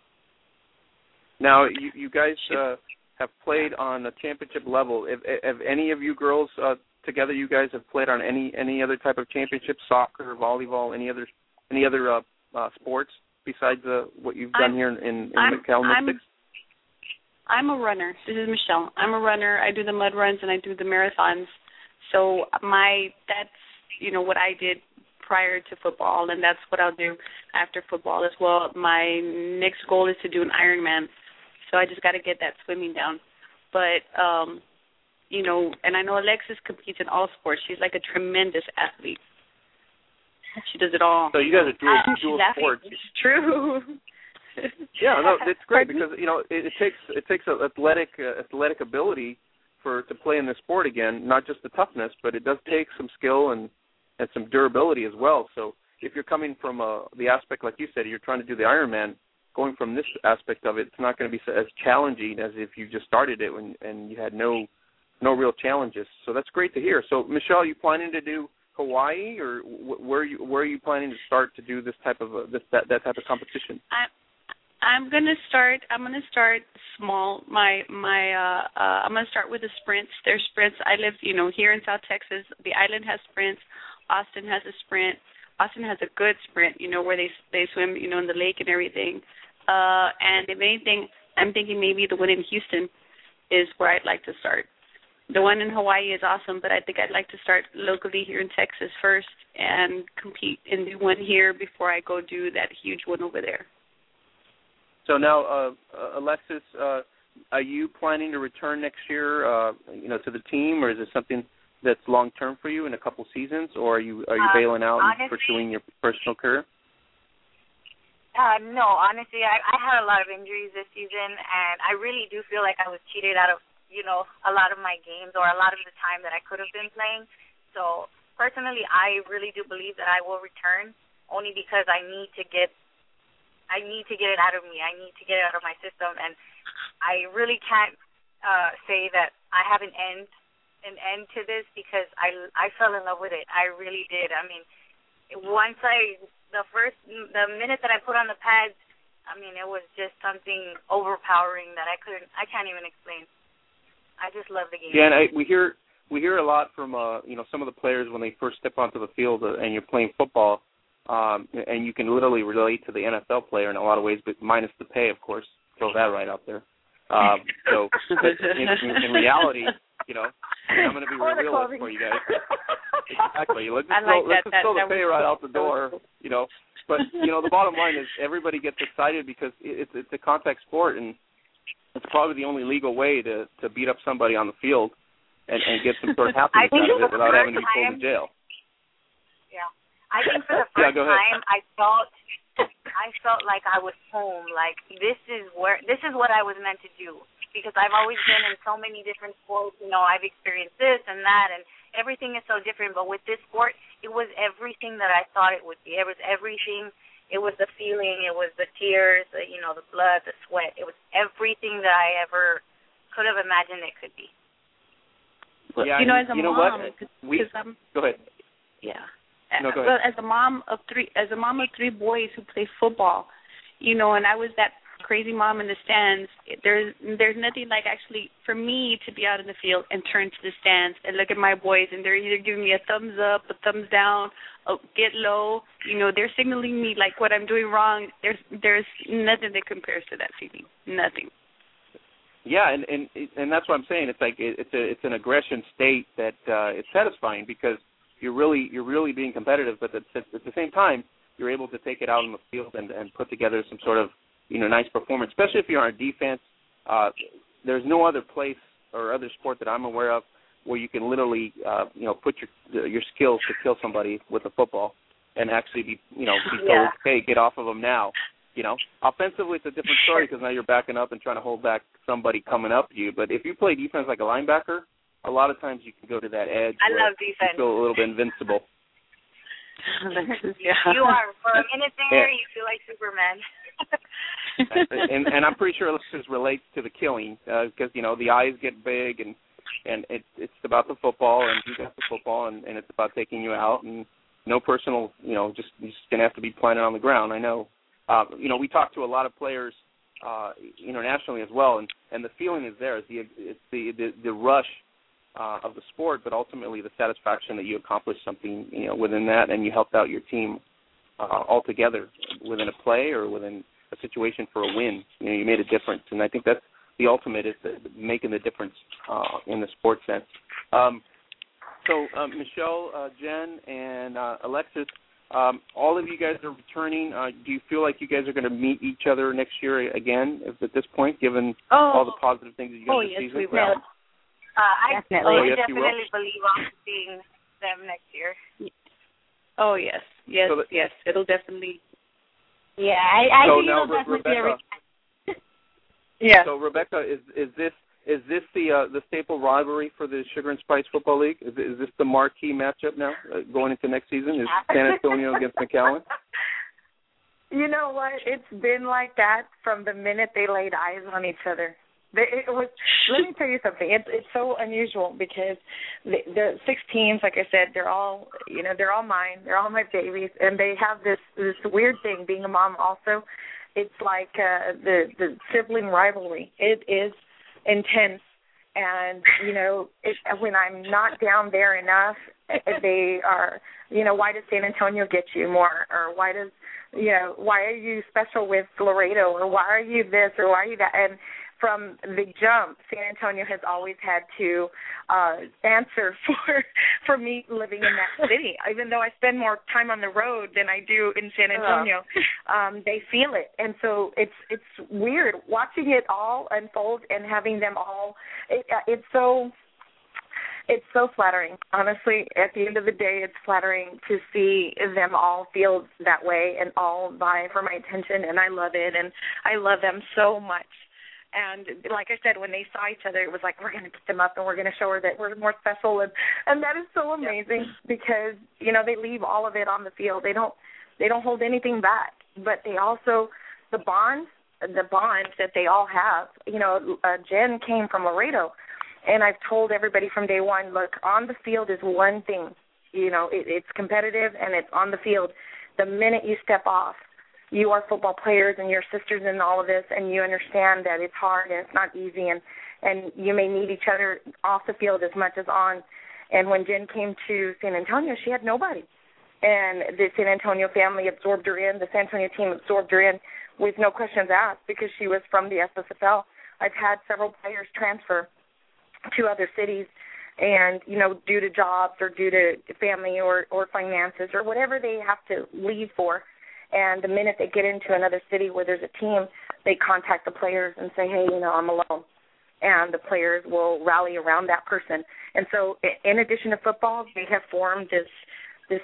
Now, you guys have played on a championship level. Have any of you girls together, you guys have played on any other type of championship, soccer, volleyball, any other sports besides what you've done here in Kalamazoo? I'm a runner. This is Michelle. I'm a runner. I do the mud runs and I do the marathons. So that's, you know, what I did prior to football, and that's what I'll do after football as well. My next goal is to do an Ironman, so I just got to get that swimming down. But, you know, and I know Alexis competes in all sports. She's like a tremendous athlete. She does it all. So you guys are dual sports. It's true. Yeah, no, it's great because, you know, it takes an athletic ability to play in this sport again, not just the toughness, but it does take some skill and some durability as well. So if you're coming from the aspect, like you said, you're trying to do the Ironman, going from this aspect of it, it's not going to be as challenging as if you just started it and you had no real challenges. So that's great to hear. So, Michelle, are you planning to do Hawaii, or where are you planning to start to do this type of that type of competition? I'm gonna start small. I'm gonna start with the sprints. There's sprints. I live, you know, here in South Texas. The island has sprints. Austin has a sprint. Austin has a good sprint, you know, where they swim, you know, in the lake and everything. And if anything, I'm thinking maybe the one in Houston is where I'd like to start. The one in Hawaii is awesome, but I think I'd like to start locally here in Texas first and compete and do one here before I go do that huge one over there. So now, Alexis, are you planning to return next year, you know, to the team, or is it something that's long term for you in a couple seasons, or are you bailing out and pursuing your personal career? No, honestly, I had a lot of injuries this season, and I really do feel like I was cheated out of, you know, a lot of my games or a lot of the time that I could have been playing. So personally, I really do believe that I will return, only because I need to get it out of me. I need to get it out of my system, and I really can't say that I have an end to this, because I fell in love with it. I really did. I mean, the minute that I put on the pads, I mean, it was just something overpowering that I can't even explain. I just love the game. Yeah, and we hear a lot from you know, some of the players when they first step onto the field and you're playing football. And you can literally relate to the NFL player in a lot of ways, but minus the pay, of course. Throw that right out there. So in reality, you know, I'm going to be realist for you guys. Exactly. Let's just throw the pay right out the door, you know. But, you know, the bottom line is everybody gets excited because it's a contact sport, and it's probably the only legal way to beat up somebody on the field and get some sort of happiness out of it without having to be pulled to jail. Yeah. I think for the first time I felt like I was home. Like this is what I was meant to do, because I've always been in so many different sports. You know, I've experienced this and that, and everything is so different. But with this sport, it was everything that I thought it would be. It was everything. It was the feeling. It was the tears. You know, the blood, the sweat. It was everything that I ever could have imagined it could be. Well, yeah, you know, as a mom, go ahead. Yeah. No, go ahead. Well, as a mom of three boys who play football, you know, and I was that crazy mom in the stands. There's nothing like actually for me to be out in the field and turn to the stands and look at my boys, and they're either giving me a thumbs up, a thumbs down, get low. You know, they're signaling me like what I'm doing wrong. There's nothing that compares to that feeling. Nothing. Yeah, and that's what I'm saying. It's like it's an aggression state that it's satisfying because you're really being competitive, but at the same time you're able to take it out on the field and put together some sort of, you know, nice performance, especially if you're on defense. There's no other place or other sport that I'm aware of where you can literally, put your skills to kill somebody with a football and actually be told, hey, get off of them now. Offensively, it's a different story because now you're backing up and trying to hold back somebody coming up to you. But if you play defense like a linebacker, a lot of times you can go to that edge. I love defense. You feel a little bit invincible. You are. For a minute there, you feel like Superman. and I'm pretty sure this relates to the killing because, the eyes get big and it's about the football and you got the football and it's about taking you out and no personal, you're just going to have to be planted on the ground. I know. We talk to a lot of players internationally as well, and the feeling is there. It's the rush of the sport, but ultimately the satisfaction that you accomplished something within that, and you helped out your team altogether within a play or within a situation for a win. You made a difference, and I think that's the ultimate is making the difference in the sports sense. So Michelle, Jen, and Alexis. All of you guys are returning. Do you feel like you guys are going to meet each other next year again at this point, given all the positive things that you guys yes, season? we will. I definitely. definitely believe on seeing them next year. Oh, yes. Yes, yes. It'll definitely. Yeah, I so think now, it'll definitely Rebecca, be Yeah. So, Rebecca, is this the staple rivalry for the Sugar and Spice Football League? Is this the marquee matchup now going into next season? Is San Antonio against McAllen? You know what? It's been like that from the minute they laid eyes on each other. Let me tell you something. It's so unusual because the 6 teams, like I said, they're all mine. They're all my babies, and they have this weird thing. Being a mom, also, it's like the sibling rivalry. It is intense, and when I'm not down there enough, they are. Why does San Antonio get you more, or why are you special with Laredo, or why are you this, or why are you that, and from the jump, San Antonio has always had to answer for me living in that city. Even though I spend more time on the road than I do in San Antonio, they feel it. And so it's weird watching it all unfold and having them all. It's so flattering. Honestly, at the end of the day, it's flattering to see them all feel that way and all vie for my attention, and I love it, and I love them so much. And like I said, when they saw each other, it was like, we're going to pick them up and we're going to show her that we're more special. And that is so amazing because, they leave all of it on the field. They don't hold anything back. But they also, the bonds that they all have, Jen came from Laredo. And I've told everybody from day one, look, on the field is one thing. It's competitive and it's on the field. The minute you step off, you are football players and your sisters in all of this, and you understand that it's hard and it's not easy, and you may need each other off the field as much as on. And when Jen came to San Antonio, she had nobody. And the San Antonio family absorbed her in. The San Antonio team absorbed her in with no questions asked because she was from the SSFL. I've had several players transfer to other cities, and, due to jobs or due to family or finances or whatever they have to leave for. And the minute they get into another city where there's a team, they contact the players and say, hey, I'm alone. And the players will rally around that person. And so in addition to football, they have formed this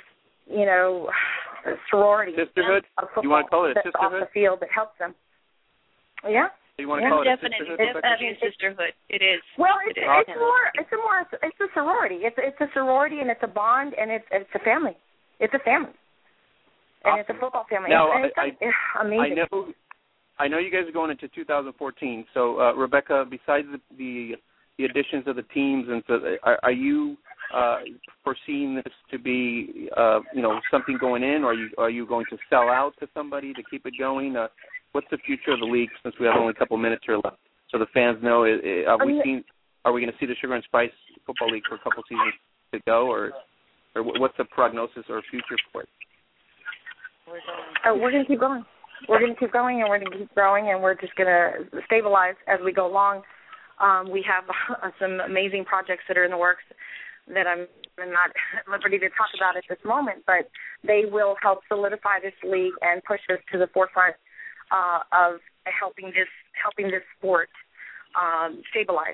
sorority. Sisterhood? You want to call it a sisterhood? Off the field that helps them. Yeah. You want to call it a sisterhood? Definitely a sisterhood. It is. Well, it's a sorority. It's a sorority, and it's a bond, and it's a family. It's a family. And awesome. It's a football family. Now, it's amazing. I know you guys are going into 2014. So, Rebecca, besides the additions of the teams, and so, are you foreseeing this to be something going in, or are you going to sell out to somebody to keep it going? What's the future of the league? Since we have only a couple minutes here left, so the fans know, are we going to see the Sugar and Spice Football League for a couple seasons to go, or what's the prognosis or future for it? We're going to keep going. We're going to keep going, and we're going to keep growing, and we're just going to stabilize as we go along. We have some amazing projects that are in the works that I'm not at liberty to talk about at this moment, but they will help solidify this league and push us to the forefront of helping this sport stabilize.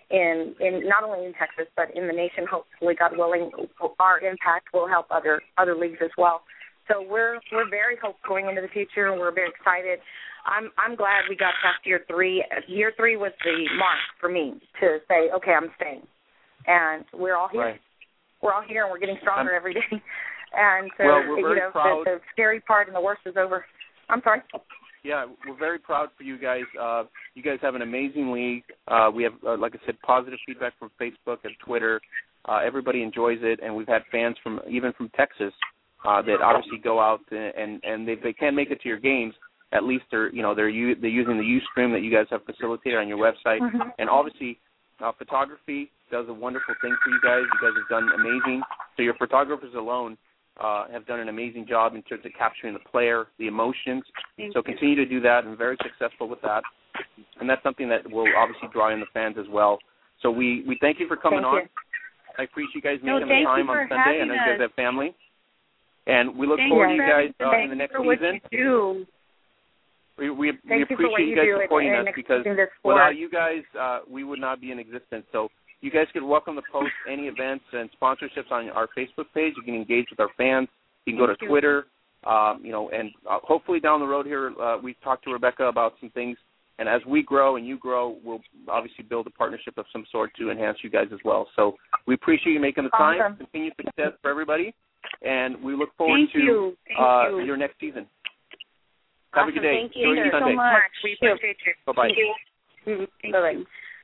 in not only in Texas but in the nation. Hopefully, God willing, our impact will help other leagues as well. So we're very hopeful going into the future, and we're very excited. I'm glad we got past year 3. Year 3 was the mark for me to say, okay, I'm staying, and we're all here. Right. We're all here, and we're getting stronger every day. And so, we're very proud. The scary part and the worst is over. I'm sorry. Yeah, we're very proud for you guys. You guys have an amazing league. We have, like I said, positive feedback from Facebook and Twitter. Everybody enjoys it, and we've had fans even from Texas that obviously go out and they can't make it to your games. At least they're using the Ustream that you guys have facilitated on your website, and obviously photography does a wonderful thing for you guys. You guys have done amazing. So your photographers alone have done an amazing job in terms of capturing the player, the emotions. So continue to do that, and very successful with that. And that's something that will obviously draw in the fans as well. So we thank you for coming on. I appreciate you guys making the time on Sunday. I know you guys have family. And we look forward to you guys in the next season. We appreciate you guys supporting us, because without you guys, we would not be in existence. So you guys can welcome to post any events and sponsorships on our Facebook page. You can engage with our fans. You can go to Twitter, and hopefully down the road here, we've talked to Rebecca about some things. And as we grow and you grow, we'll obviously build a partnership of some sort to enhance you guys as well. So we appreciate you making the time. Continued success for everybody. And we look forward to your next season. Have a good day. Thank you. Enjoy your Sunday. So much. We appreciate you. Bye-bye. Bye-bye.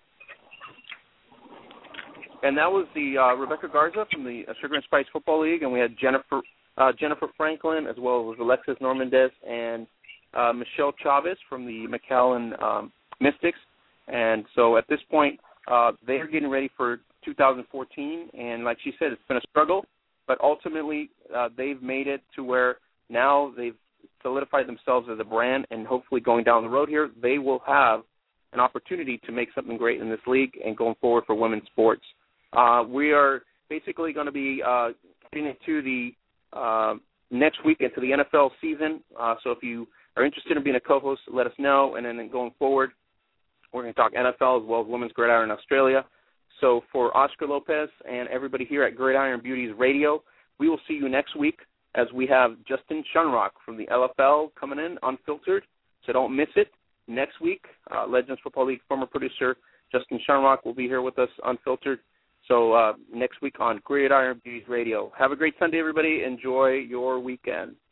And that was the Rebecca Garza from the Sugar and Spice Football League, and we had Jennifer Franklin, as well as Alexis Normandez and Michelle Chavez from the McAllen Mystics. And so at this point, they are getting ready for 2014, and like she said, it's been a struggle, but ultimately they've made it to where now they've solidified themselves as a brand, and hopefully going down the road here, they will have an opportunity to make something great in this league and going forward for women's sports. We are basically going to be getting into the next week into the NFL season. So if you are interested in being a co-host, let us know. And then going forward, we're going to talk NFL as well as Women's Gridiron Australia. So for Oscar Lopez and everybody here at Gridiron Beauties Radio, we will see you next week as we have Justin Shunrock from the LFL coming in, Unfiltered. So don't miss it. Next week, Legends Football League former producer Justin Shunrock will be here with us, Unfiltered. So next week on Gridiron Beauties Radio. Have a great Sunday, everybody. Enjoy your weekend.